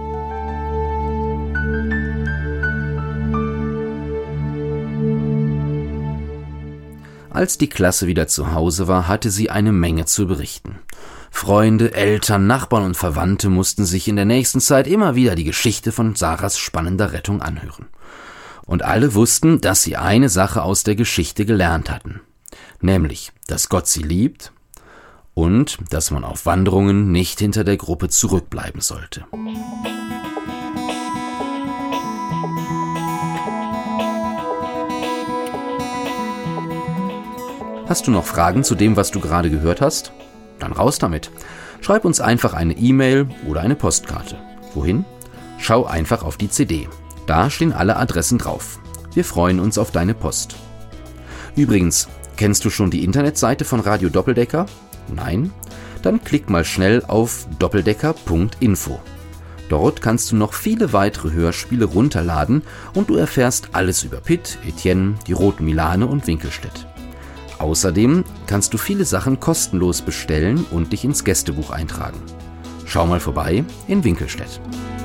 Als die Klasse wieder zu Hause war, hatte sie eine Menge zu berichten. Freunde, Eltern, Nachbarn und Verwandte mussten sich in der nächsten Zeit immer wieder die Geschichte von Sarahs spannender Rettung anhören. Und alle wussten, dass sie eine Sache aus der Geschichte gelernt hatten. Nämlich, dass Gott sie liebt und dass man auf Wanderungen nicht hinter der Gruppe zurückbleiben sollte. Hast du noch Fragen zu dem, was du gerade gehört hast? Dann raus damit. Schreib uns einfach eine E-Mail oder eine Postkarte. Wohin? Schau einfach auf die C D. Da stehen alle Adressen drauf. Wir freuen uns auf deine Post. Übrigens, kennst du schon die Internetseite von Radio Doppeldecker? Nein? Dann klick mal schnell auf doppeldecker punkt info. Dort kannst du noch viele weitere Hörspiele runterladen und du erfährst alles über Pitt, Etienne, die Roten Milane und Winkelstedt. Außerdem kannst du viele Sachen kostenlos bestellen und dich ins Gästebuch eintragen. Schau mal vorbei in Winkelstedt.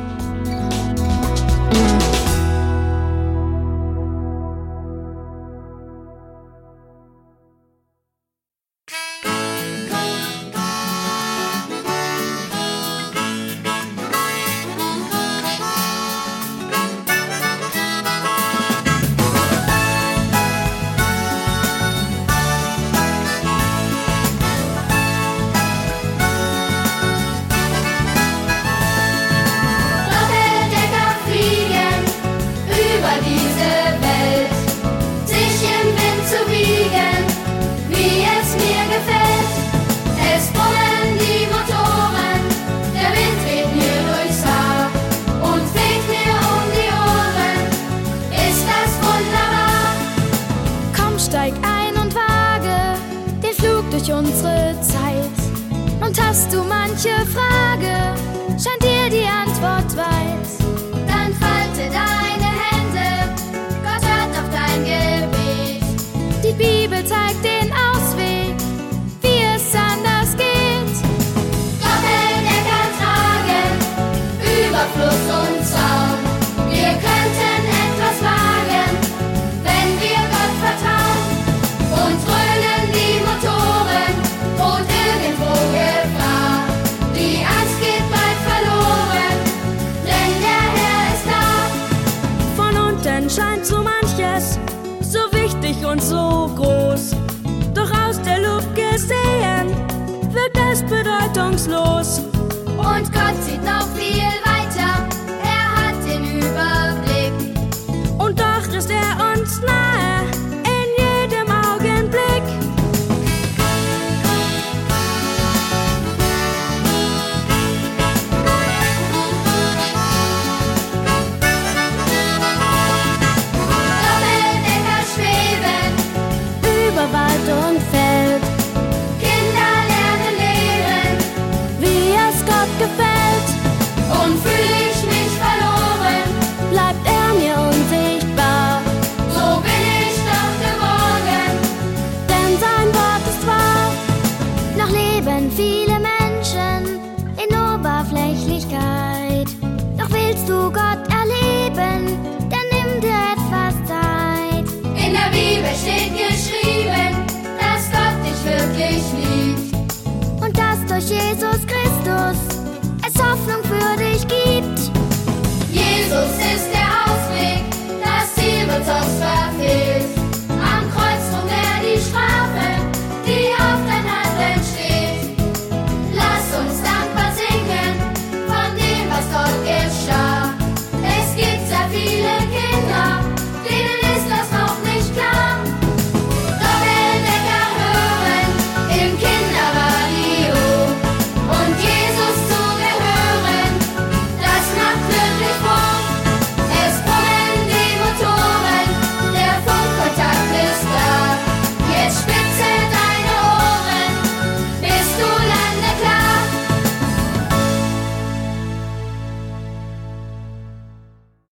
Unsere Zeit. Und hast du manche Frage, scheint dir die Antwort weit. Dann falte deine Hände, Gott hört auf dein Gebet. Die Bibel zeigt den Ausweg, wie es anders geht. Doppeldecker tragen, über Fluss und Zaun. Wir könnten etwas wagen, wenn wir Gott vertrauen. Und dröhnen die Motoren und irgendwo Gefahr. Die Angst geht bald verloren, denn der Herr ist da. Von unten scheint so manches so wichtig und so groß. Doch aus der Luft gesehen wirkt es bedeutungslos. Und Gott sieht noch viel weiter, er hat den Überblick. Und doch ist er uns nahe in jedem Augenblick. Doppeldecker schweben Über Wald und Feld, Kinder lernen lehren. wie du Gott